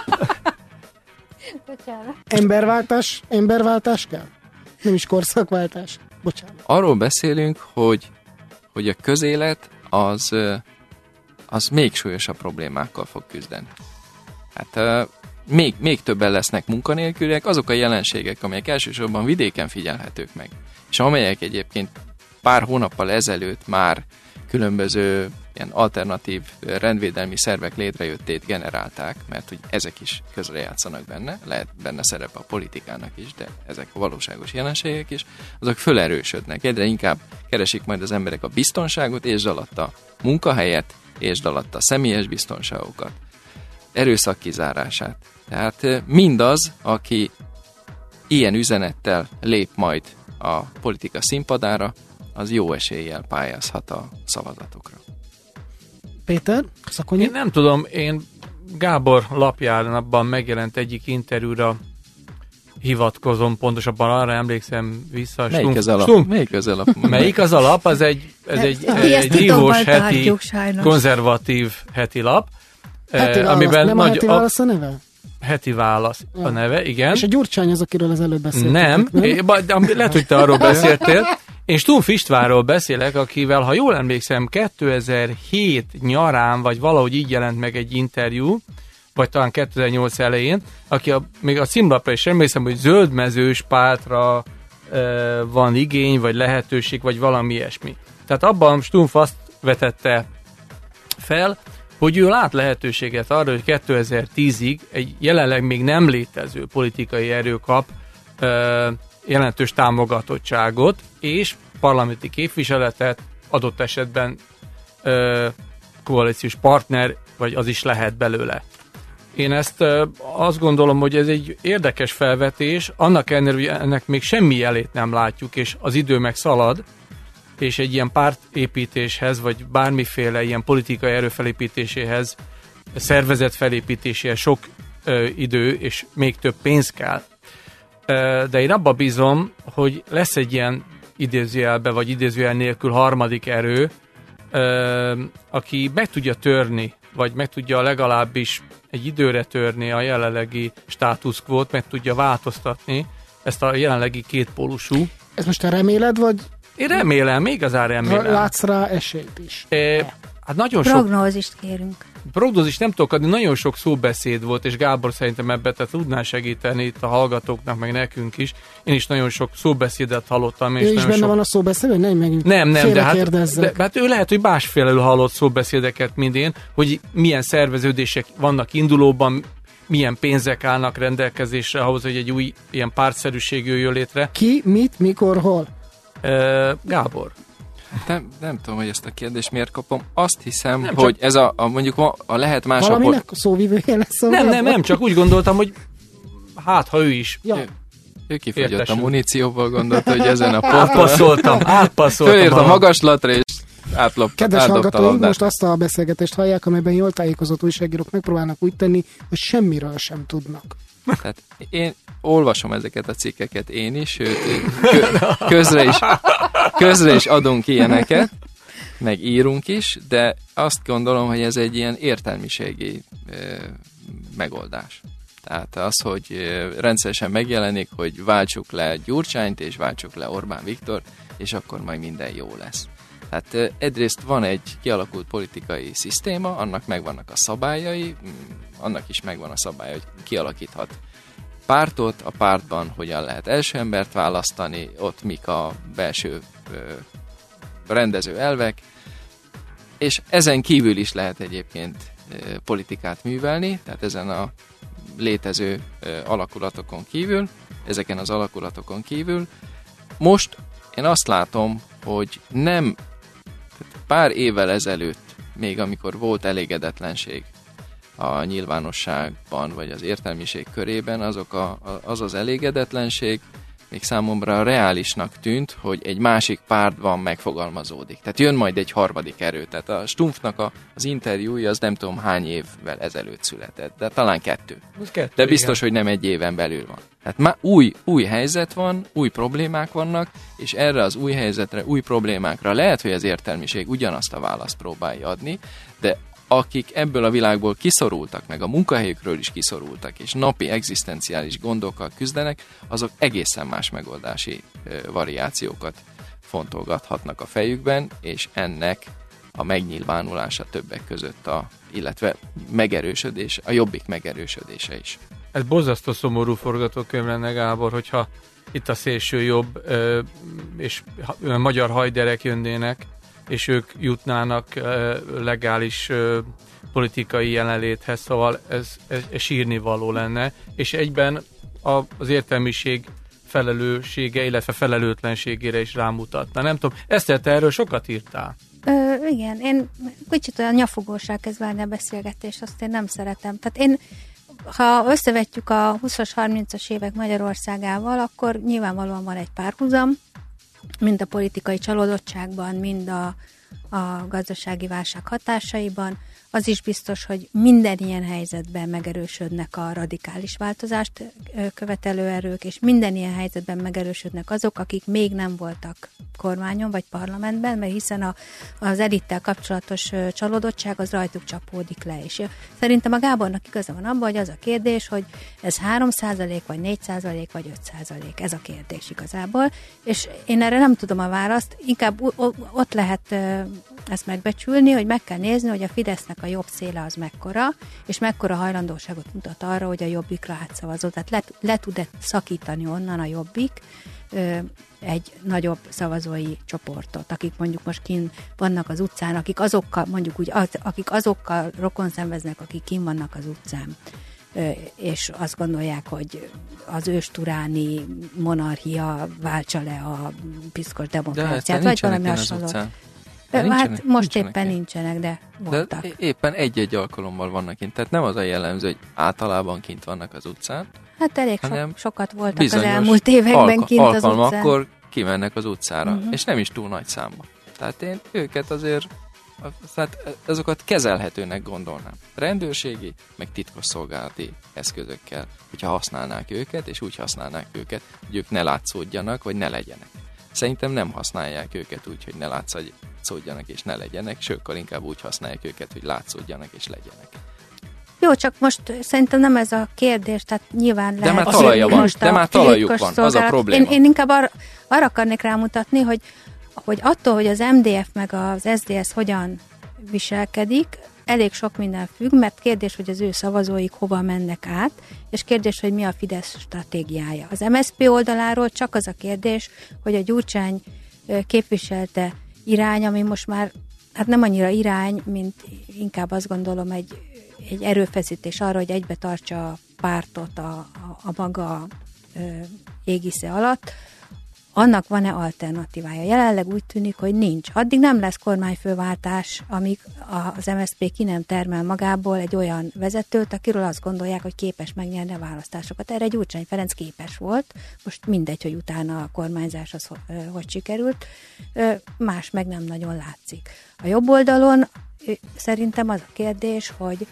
S1: Emberváltás, emberváltás kell? Nem is korszakváltás? Bocsánat.
S2: arról beszélünk, hogy, hogy a közélet az, az még súlyosabb problémákkal fog küzdeni. Hát még, még többen lesznek munkanélküliek, azok a jelenségek, amelyek elsősorban vidéken figyelhetők meg, és amelyek egyébként pár hónappal ezelőtt már különböző ilyen alternatív rendvédelmi szervek létrejöttét generálták, mert hogy ezek is közrejátszanak benne, lehet benne szerepe a politikának is, de ezek a valóságos jelenségek is, azok fölerősödnek. Egyre inkább keresik majd az emberek a biztonságot, és alatt a munkahelyet, és alatt a személyes biztonságokat, erőszak kizárását. Tehát mindaz, aki ilyen üzenettel lép majd a politika színpadára, az jó eséllyel pályázhat a szavazatokra.
S1: Péter, Szakonyi?
S3: Én nem tudom, én Gábor lapjában megjelent egyik interjúra hivatkozom, pontosabban arra emlékszem vissza.
S2: Melyik
S3: Stumf,
S2: az alap?
S3: Stumf,
S2: Melyik az alap?
S3: Melyik az alap? Az egy, ez egy, egy, egy rívós heti, konzervatív heti lap.
S1: Heti válasz,
S3: amiben
S1: nem
S3: nagy,
S1: a heti válasz a neve?
S3: Heti válasz
S1: ja.
S3: a neve, igen.
S1: És a Gyurcsány az, akiről az előbb beszéltünk.
S3: Nem, nem? Lehet, hogy te arról beszéltél. Én Stumpf Istvánról beszélek, akivel, ha jól emlékszem, kétezer-hét nyarán, vagy valahogy így jelent meg egy interjú, vagy talán kétezer-nyolc elején, aki a, még a címlapra is emlékszem, hogy zöldmezős pártra e, van igény, vagy lehetőség, vagy valami ilyesmi. Tehát abban Stumpf azt vetette fel, hogy ő lát lehetőséget arra, hogy kétezer-tízig egy jelenleg még nem létező politikai erő kap e, jelentős támogatottságot, és parlamenti képviseletet, adott esetben ö, koalíciós partner, vagy az is lehet belőle. Én ezt ö, azt gondolom, hogy ez egy érdekes felvetés, annak ellenére, hogy ennek még semmi jelét nem látjuk, és az idő meg szalad, és egy ilyen pártépítéshez, vagy bármiféle ilyen politikai erőfelépítéséhez, szervezet felépítéséhez sok ö, idő, és még több pénz kell. De én abba bízom, hogy lesz egy ilyen idézőjelbe, vagy idézőjel nélkül harmadik erő, aki meg tudja törni, vagy meg tudja legalábbis egy időre törni a jelenlegi status quo-t, meg tudja változtatni ezt a jelenlegi kétpólusú.
S1: Ez most te reméled, vagy?
S3: Én remélem, igazán remélem.
S1: Látsz rá esélyt is.
S3: E, hát nagyon sok...
S4: Prognózist kérünk.
S3: Prognózist nem tudok adni, nagyon sok szóbeszéd volt, és Gábor szerintem ebbe te tudnál segíteni itt a hallgatóknak, meg nekünk is. Én is nagyon sok szóbeszédet hallottam. És
S1: ő is benne
S3: sok...
S1: van a szóbeszéd, hogy nem megint
S3: Nem, nem, de hát,
S1: de,
S3: de hát ő lehet, hogy másfélelül hallott szóbeszédeket, mint én, hogy milyen szerveződések vannak indulóban, milyen pénzek állnak rendelkezésre ahhoz, hogy egy új ilyen pártszerűség jöjjön létre.
S1: Ki, mit, mikor, hol?
S3: Uh, Gábor.
S2: Nem, nem tudom, hogy ezt a kérdést miért kapom. Azt hiszem,
S3: nem,
S2: hogy ez a, a mondjuk a, a lehet más...
S1: Valaminek a szóvivője lesz.
S3: Nem, nem, nem, csak úgy gondoltam, hogy hát, ha ő is.
S1: Ja.
S2: Ő, ő kifogyott Értesül. A munícióból, gondolta, hogy ezen a ponton...
S3: Átpasszoltam, átpasszoltam.
S2: Fölért a magaslatra, és átlop,
S1: Kedves hallgatóink, most azt a beszélgetést hallják, amelyben jól tájékozott újságírók megpróbálnak úgy tenni, hogy semmiről sem tudnak.
S2: Tehát én olvasom ezeket a cikkeket én is, sőt, közre is, közre is adunk ilyeneket, meg írunk is, de azt gondolom, hogy ez egy ilyen értelmiségi e, megoldás. Tehát az, hogy rendszeresen megjelenik, hogy váltsuk le Gyurcsányt, és váltsuk le Orbán Viktor, és akkor majd minden jó lesz. Tehát egyrészt van egy kialakult politikai szisztéma, annak megvannak a szabályai, annak is megvan a szabály, hogy kialakíthat pártot, a pártban hogyan lehet első embert választani, ott mik a belső ö, rendező elvek, és ezen kívül is lehet egyébként ö, politikát művelni, tehát ezen a létező ö, alakulatokon kívül, ezeken az alakulatokon kívül. Most én azt látom, hogy nem pár évvel ezelőtt, még amikor volt elégedetlenség a nyilvánosságban, vagy az értelmiség körében, azok a, az az elégedetlenség még számomra reálisnak tűnt, hogy egy másik pártban megfogalmazódik. Tehát jön majd egy harmadik erő. Tehát a Stumpfnak a, az interjúja az nem tudom hány évvel ezelőtt született, de talán kettő.
S3: kettő
S2: de biztos,
S3: igen.
S2: hogy nem egy éven belül van. Tehát már új, új helyzet van, új problémák vannak, és erre az új helyzetre, új problémákra lehet, hogy az értelmiség ugyanazt a választ próbálja adni, de akik ebből a világból kiszorultak, meg a munkahelyükről is kiszorultak, és napi egzisztenciális gondokkal küzdenek, azok egészen más megoldási ö, variációkat fontolgathatnak a fejükben, és ennek a megnyilvánulása többek között, a, illetve megerősödés, a Jobbik megerősödése is.
S3: Ez borzasztó szomorú forgatókönyv lenne, Gábor, hogyha itt a szélső jobb ö, és ö, magyar hajderek jönnének, és ők jutnának ö, legális ö, politikai jelenléthez, szóval ez, ez, ez sírnivaló lenne, és egyben a, az értelmiség felelőssége, illetve felelőtlenségére is rámutatna. Nem tudom, Eszter, te erről sokat írtál.
S4: Ö, igen, én kicsit olyan nyafogósá kezd válni a beszélgetés, azt én nem szeretem. Tehát én, ha összevetjük a huszas, harmincas évek Magyarországával, akkor nyilvánvalóan van egy párhuzam, mind a politikai csalódottságban, mind a, a gazdasági válság hatásaiban. Az is biztos, hogy minden ilyen helyzetben megerősödnek a radikális változást követelő erők, és minden ilyen helyzetben megerősödnek azok, akik még nem voltak kormányon vagy parlamentben, mert hiszen a, az elittel kapcsolatos csalódottság az rajtuk csapódik le. És szerintem a Gábornak igaza van abban, hogy az a kérdés, hogy ez három százalék, vagy négy százalék, vagy öt százalék. Ez a kérdés igazából. És én erre nem tudom a választ, inkább ott lehet ezt megbecsülni, hogy meg kell nézni, hogy a Fidesznek a jobb széle az mekkora, és mekkora hajlandóságot mutat arra, hogy a Jobbikra átszavazott. Tehát le, le tud-e szakítani onnan a Jobbik ö, egy nagyobb szavazói csoportot, akik mondjuk most kint vannak az utcán, akik azokkal, mondjuk úgy, az, akik azokkal rokon szenveznek, akik kint vannak az utcán, ö, és azt gondolják, hogy az ősturáni monarchia váltsa le a piszkos demokráciát, vagy valami hasonló.
S2: De
S4: hát
S2: nincsenek,
S4: most
S2: nincsenek
S4: éppen
S2: én.
S4: nincsenek, de voltak.
S2: De éppen egy-egy alkalommal vannak kint. Tehát nem az a jellemző, hogy általában kint vannak az utcán.
S4: Hát elég
S2: hanem
S4: so, sokat voltak az elmúlt években
S2: alka-
S4: kint az utcán.
S2: akkor kimennek az utcára,
S4: uh-huh.
S2: és nem is túl nagy számban. Tehát én őket azért, tehát azokat kezelhetőnek gondolnám. Rendőrségi, meg titkosszolgálati eszközökkel, hogyha használnák őket, és úgy használnák őket, hogy ők ne látszódjanak, vagy ne legyenek. Szerintem nem használják őket úgy, hogy ne látszódjanak és ne legyenek, sokkal inkább úgy használják őket, hogy látszódjanak és legyenek.
S4: Jó, csak most szerintem nem ez a kérdés, tehát nyilván lehet...
S2: De már talajja van, de már talajuk van, az a probléma.
S4: Én, én inkább arra, arra akarnék rámutatni, hogy, hogy attól, hogy az em dé ef meg az es zé dé es hogyan viselkedik, elég sok minden függ, mert kérdés, hogy az ő szavazóik hova mennek át, és kérdés, hogy mi a Fidesz stratégiája. Az em es zé pé oldaláról csak az a kérdés, hogy a Gyurcsány képviselte irány, ami most már hát nem annyira irány, mint inkább azt gondolom egy, egy erőfeszítés arra, hogy egybe tartsa a pártot a, a, a maga ö, égisze alatt. Annak van-e alternatívája? Jelenleg úgy tűnik, hogy nincs. Addig nem lesz kormányfőváltás, amíg az em es zé pé ki nem termel magából egy olyan vezetőt, akiről azt gondolják, hogy képes megnyerni a választásokat. Erre Gyurcsány Ferenc képes volt, most mindegy, hogy utána a kormányzás az hogy sikerült, más meg nem nagyon látszik. A jobb oldalon szerintem az a kérdés, hogy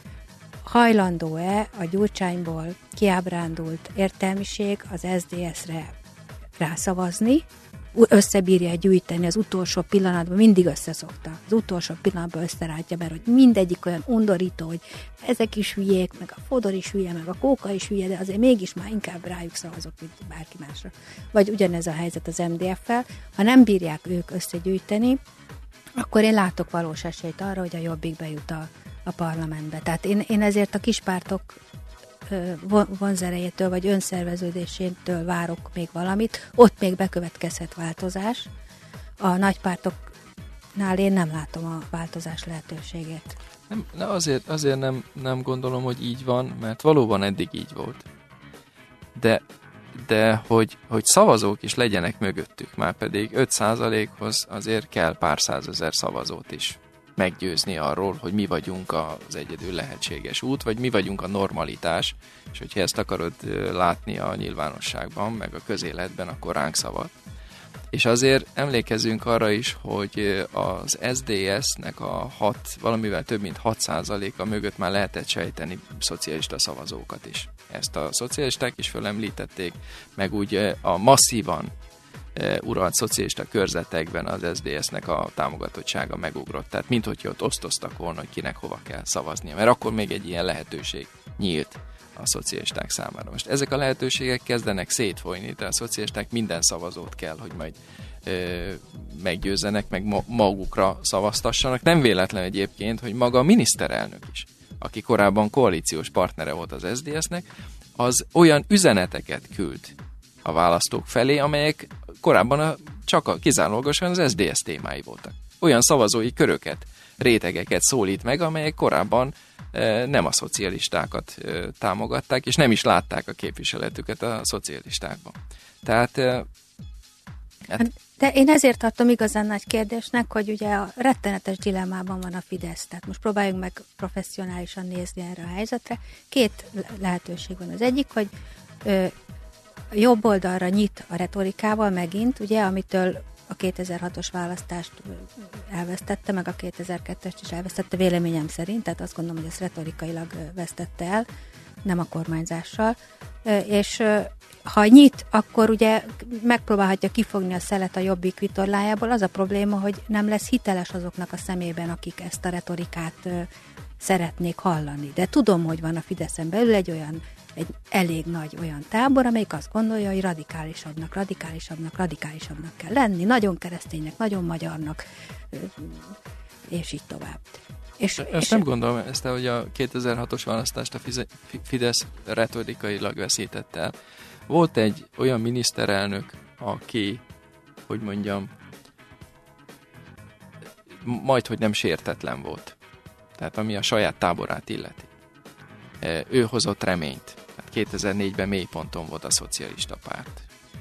S4: hajlandó-e a Gyurcsányból kiábrándult értelmiség az es zé dé es-re rászavazni, összebírja gyűjteni az utolsó pillanatban, mindig összeszokta. Az utolsó pillanatban összerántja, mert hogy mindegyik olyan undorító, hogy ezek is hülyék, meg a Fodor is hülye, meg a Kóka is hülye, de azért mégis már inkább rájuk szavazok, mint bárki másra. Vagy ugyanez a helyzet az em dé ef-fel. Ha nem bírják ők összegyűjteni, akkor én látok valós esélyt arra, hogy a Jobbik bejut a, a parlamentbe. Tehát én, én ezért a kispártok vonzerejétől vagy önszerveződésétől várok még valamit, ott még bekövetkezhet változás. A nagypártoknál én nem látom a változás lehetőségét.
S2: Nem, azért azért nem, nem gondolom, hogy így van, mert valóban eddig így volt. De, de hogy, hogy szavazók is legyenek mögöttük, már pedig öt százalékhoz azért kell pár százezer szavazót is meggyőzni arról, hogy mi vagyunk az egyedül lehetséges út, vagy mi vagyunk a normalitás, és hogyha ezt akarod látni a nyilvánosságban, meg a közéletben, akkor ránk szavad. És azért emlékezzünk arra is, hogy az es zé dé es-nek a hat, valamivel több mint hat százaléka mögött már lehetett sejteni szocialista szavazókat is. Ezt a szocialisták is fölemlítették, meg úgy a masszívan uralt szocialista körzetekben az es zé dé es-nek a támogatottsága megugrott. Tehát minthogy ott osztoztak volna, hogy kinek hova kell szavaznia. Mert akkor még egy ilyen lehetőség nyílt a szocialisták számára. Most ezek a lehetőségek kezdenek szétfolyni, de a szocialisták minden szavazót kell, hogy majd ö, meggyőzzenek, meg ma- magukra szavaztassanak. Nem véletlen egyébként, hogy maga a miniszterelnök is, aki korábban koalíciós partnere volt az es zé dé es-nek, az olyan üzeneteket küld a választók felé, amelyek korábban a, csak a, kizárólagosan az es zé dé es témái voltak. Olyan szavazói köröket, rétegeket szólít meg, amelyek korábban e, nem a szocialistákat e, támogatták, és nem is látták a képviseletüket a szocialistákban. Tehát... E, hát,
S4: De én ezért tartom igazán nagy kérdésnek, hogy ugye a rettenetes dilemmában van a Fidesz. Tehát most próbáljunk meg professzionálisan nézni erre a helyzetre. Két lehetőség van. Az egyik, hogy ö, jobb oldalra nyit a retorikával megint, ugye, amitől a kétezer-hatos választást elvesztette, meg a kétezer-kettest is elvesztette véleményem szerint, tehát azt gondolom, hogy ezt retorikailag vesztette el, nem a kormányzással, és ha nyit, akkor ugye megpróbálhatja kifogni a szelet a Jobbik vitorlájából. Az a probléma, hogy nem lesz hiteles azoknak a szemében, akik ezt a retorikát szeretnék hallani. De tudom, hogy van a Fideszen belül egy olyan, egy elég nagy olyan tábor, amelyik azt gondolja, hogy radikálisabbnak, radikálisabbnak, radikálisabbnak kell lenni, nagyon kereszténynek, nagyon magyarnak, és így tovább. És,
S2: ezt
S4: és
S2: nem gondolom, ezt, hogy a kétezer-hatos választást a Fidesz retorikailag veszítette el. Volt egy olyan miniszterelnök, aki, hogy mondjam, majd, hogy nem sértetlen volt. Tehát ami a saját táborát illeti. Ő hozott reményt. Tehát kétezer-négyben mélyponton volt a szocialista párt.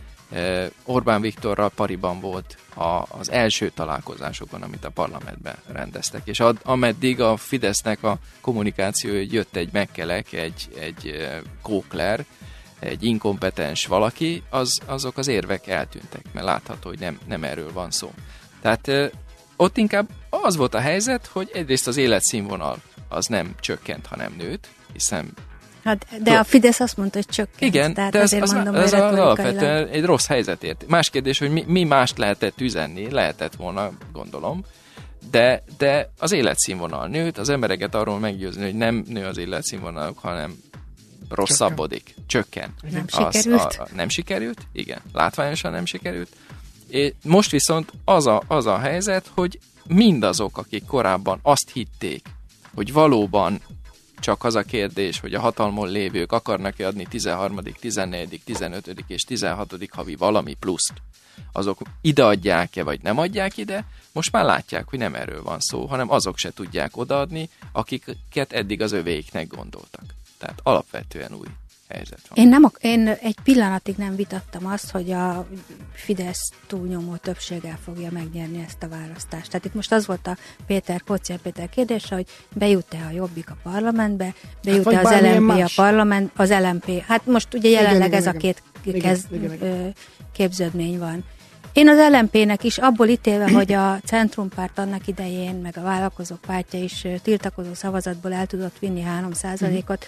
S2: Orbán Viktorral pariban volt a, az első találkozásokon, amit a parlamentben rendeztek. És ad, ameddig a Fidesznek a kommunikációja jött egy Mekkelek, egy, egy Kókler, egy inkompetens valaki, az, azok az érvek eltűntek, mert látható, hogy nem, nem erről van szó. Tehát ö, ott inkább az volt a helyzet, hogy egyrészt az életszínvonal az nem csökkent, hanem nőtt, hiszen...
S4: Hát, de a Fidesz azt mondta, hogy csökkent.
S2: Igen,
S4: tehát
S2: de ez, az,
S4: mondom,
S2: az, az
S4: alapvetően
S2: alapvetően egy rossz helyzetért. Más kérdés, hogy mi, mi mást lehetett üzenni, lehetett volna, gondolom, de, de az életszínvonal nőtt, az embereket arról meggyőzni, hogy nem nő az életszínvonaluk, hanem rosszabbodik, csökken.
S4: Nem
S2: az,
S4: sikerült?
S2: A, a, nem sikerült, igen. Látványosan nem sikerült. És most viszont az a, az a helyzet, hogy mindazok, akik korábban azt hitték, hogy valóban csak az a kérdés, hogy a hatalmon lévők akarnak-e adni tizenharmadik, tizennegyedik, tizenötödik és tizenhatodik havi valami pluszt, azok ide adják-e, vagy nem adják ide, most már látják, hogy nem erről van szó, hanem azok se tudják odaadni, akiket eddig az övéiknek gondoltak. Tehát alapvetően új helyzet van.
S4: Én, nem, én egy pillanatig nem vitattam azt, hogy a Fidesz túlnyomó többséggel fogja megnyerni ezt a választást. Tehát itt most az volt a Péter, Poczian Péter kérdése, hogy bejut-e a Jobbik a parlamentbe, bejut-e hát, az el em pé más. a parlament, az el em pé. Hát most ugye jelenleg igen, ez igen, a két igen, kez, igen, igen. képződmény van. Én az el em pének is abból ítélve, hogy a Centrumpárt annak idején, meg a Vállalkozók Pártja is tiltakozó szavazatból el tudott vinni három százalékot.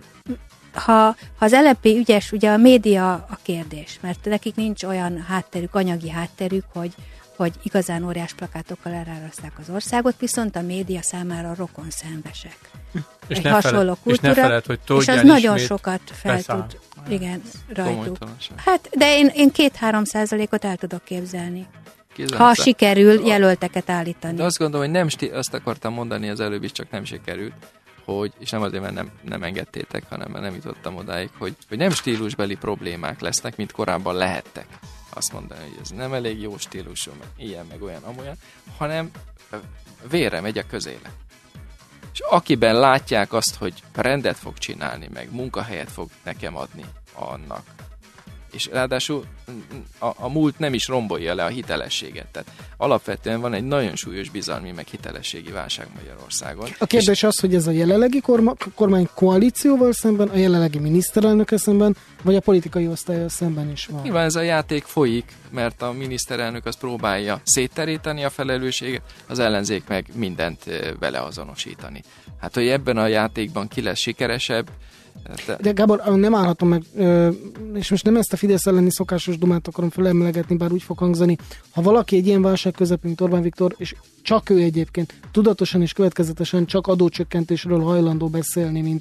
S4: Ha, ha az el em pé ügyes, ugye a média a kérdés, mert nekik nincs olyan hátterük, anyagi hátterük, hogy, hogy igazán óriás plakátokkal eláraszták az országot, viszont a média számára rokon szenvesek.
S3: És
S4: egy
S3: ne
S4: hasonló
S3: feled,
S4: kultúra,
S3: és, ne feled, hogy
S4: és az nagyon sokat fel tud, igen, rajtuk. Hát, de én, én két-három százalékot el tudok képzelni. Kizárszá. Ha sikerül jelölteket állítani.
S2: De azt gondolom, hogy nem sti- azt akartam mondani az előbb is, csak nem sikerült, hogy, és nem azért, mert nem, nem engedtétek, hanem mert nem jutottam odáig, hogy, hogy nem stílusbeli problémák lesznek, mint korábban lehettek. Azt mondani, hogy ez nem elég jó stílusú, meg ilyen, meg olyan, amolyan, hanem vérre megy a közélet. És akiben látják azt, hogy rendet fog csinálni, meg munkahelyet fog nekem adni annak. És ráadásul a, a múlt nem is rombolja le a hitelességet. Tehát alapvetően van egy nagyon súlyos bizalmi, meg hitelességi válság Magyarországon. A
S1: kérdés és az, hogy ez a jelenlegi korma, kormány koalícióval szemben, a jelenlegi miniszterelnökkel szemben, vagy a politikai osztállyal szemben is van.
S2: Nyilván ez a játék folyik, mert a miniszterelnök azt próbálja szétteríteni a felelősséget, az ellenzék meg mindent vele azonosítani. Hát, hogy ebben a játékban ki lesz sikeresebb. De,
S1: De Gábor, nem állhatom meg, és most nem ezt a Fidesz elleni szokásos dumát akarom felemlegetni, bár úgy fog hangzani, ha valaki egy ilyen válság közepén, mint Orbán Viktor, és csak ő egyébként tudatosan és következetesen csak adócsökkentésről hajlandó beszélni, mint egy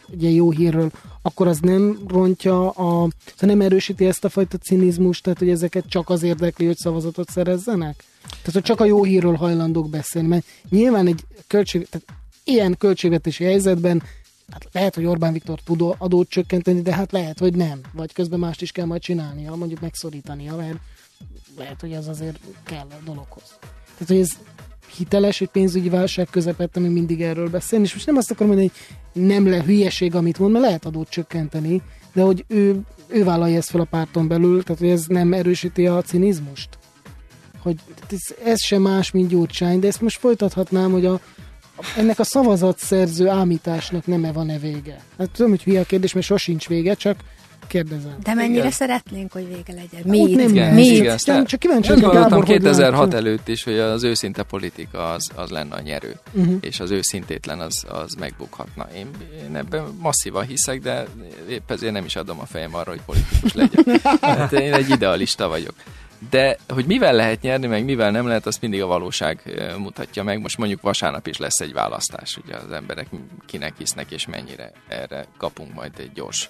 S1: egy ilyen jó hírről, akkor az nem rontja, a, nem erősíti ezt a fajta cinizmust, tehát hogy ezeket csak az érdekli, hogy szavazatot szerezzenek? Tehát, hogy csak a jó hírről hajlandók beszélni, mert nyilván egy költség, tehát ilyen költségvetési helyzetben hát lehet, hogy Orbán Viktor tud adót csökkenteni, de hát lehet, hogy nem. Vagy közben mást is kell majd csinálnia, mondjuk megszorítania, mert lehet, hogy ez azért kell a dologhoz. Tehát, hogy ez hiteles, hogy pénzügyi válság közepette még mindig erről beszélni, és most nem azt akarom mondani, hogy nem le hülyeség, amit mond, mert lehet adót csökkenteni, de hogy ő, ő vállalja ezt fel a párton belül, tehát hogy ez nem erősíti a cinizmust. Hogy ez, ez sem más, mint Gyurcsány, de ezt most folytathatnám, hogy a ennek a szavazatszerző ámításnak nem-e van-e vége? Hát tudom, hogy hülye a kérdés, mert sosincs vége, csak kérdezem.
S4: De mennyire
S2: igen.
S4: szeretnénk, hogy vége legyen? Mi?
S1: Ott nem
S2: igen,
S1: mi?
S2: igen,
S1: Nem, csak kíváncsi,
S2: hogy
S1: hogy Gábor
S2: kétezer-hat előtt is, hogy az őszinte politika az, az lenne a nyerő,
S1: uh-huh.
S2: és az őszintétlen az, az megbukhatna. Én, én ebben masszívan hiszek, de épp ezért nem is adom a fejem arra, hogy politikus legyen. Hát én egy idealista vagyok. De hogy mivel lehet nyerni, meg mivel nem lehet, azt mindig a valóság mutatja meg. Most mondjuk vasárnap is lesz egy választás, ugye az emberek kinek hisznek, és mennyire erre kapunk majd egy gyors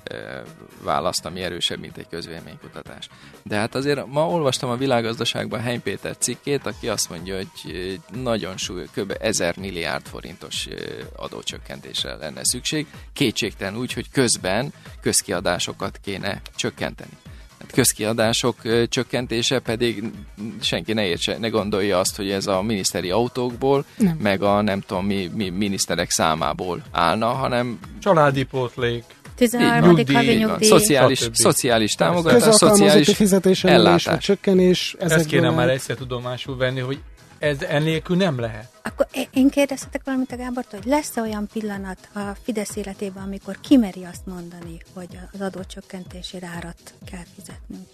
S2: választ, ami erősebb, mint egy közvéleménykutatás. De hát azért ma olvastam a Világgazdaságban Heiny Péter cikkét, aki azt mondja, hogy nagyon súly, kb. ezer milliárd forintos adócsökkentésre lenne szükség. Kétségtelen úgy, hogy közben közkiadásokat kéne csökkenteni. Közkiadások ö, csökkentése pedig senki ne értse, ne gondolja azt, hogy ez a miniszteri autókból, nem. meg a nem tudom mi, mi miniszterek számából állna, hanem
S3: családi pótlék,
S4: tizenharmadik havi nyugdíj,
S2: szociális, szociális támogatás, szociális ellátás.
S1: Csökkenés.
S3: Ezt kéne már egyszer tudomásul venni, hogy ez ennélkül nem lehet.
S4: Akkor én kérdezhetek valamit a Gábortól, hogy lesz olyan pillanat a Fidesz életében, amikor kimeri azt mondani, hogy az adócsökkentésére árat kell fizetnünk?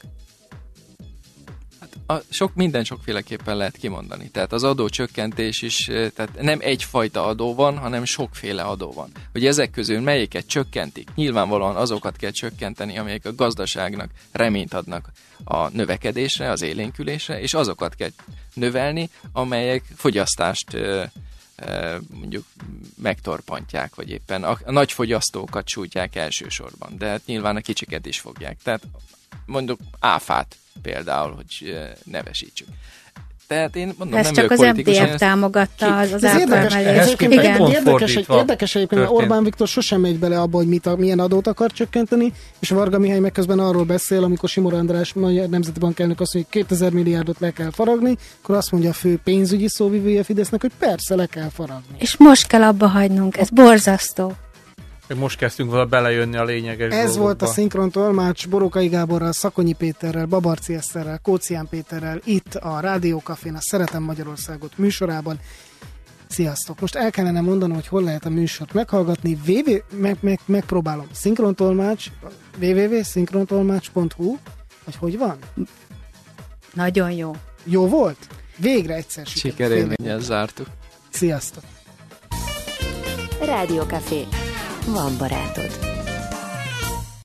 S2: Hát a, sok, minden sokféleképpen lehet kimondani. Tehát az adócsökkentés is, tehát nem egyfajta adó van, hanem sokféle adó van. Hogy ezek közül melyiket csökkentik? Nyilvánvalóan azokat kell csökkenteni, amelyek a gazdaságnak reményt adnak a növekedésre, az élénkülésre, és azokat kell növelni, amelyek fogyasztást mondjuk megtorpantják, vagy éppen a, a nagy fogyasztókat sújtják elsősorban, de hát nyilván a kicsiket is fogják. Tehát mondjuk áfát például, hogy nevesítsük. Tehát én mondom,
S4: ez
S2: nem
S4: csak az em té ef támogatta az, az áfaemelést.
S1: Érdekes, érdekes egyébként, mert Orbán Viktor sosem megy bele abba, hogy mit a, milyen adót akar csökkenteni, és Varga Mihály meg közben arról beszél, amikor Simor András, Magyar Nemzeti Bank elnök azt mondja, hogy kétezer milliárdot le kell faragni, akkor azt mondja a fő pénzügyi szóvivője Fidesznek, hogy persze le kell faragni.
S4: És most kell abba hagynunk, ez borzasztó.
S3: Most kezdtünk vala belejönni a lényeges
S1: Ez
S3: dolgokba. Volt
S1: a szinkron tolmács Borókai Gáborral, Szakonyi Péterrel, Babarci Eszterrel, Kócián Péterrel itt a Rádió Cafén, a Szeretem Magyarországot műsorában. Sziasztok! Most el kellene mondanom, hogy hol lehet a műsort meghallgatni. www meg, meg, megpróbálom. Szinkrontolmács, www pont szinkrontolmács pont hu vagy hogy van?
S4: Nagyon jó.
S1: Jó volt? Végre egyszer sikerült.
S2: Sikerélménnyel zártuk.
S1: Sziasztok!
S5: Rádió Café. Van barátod.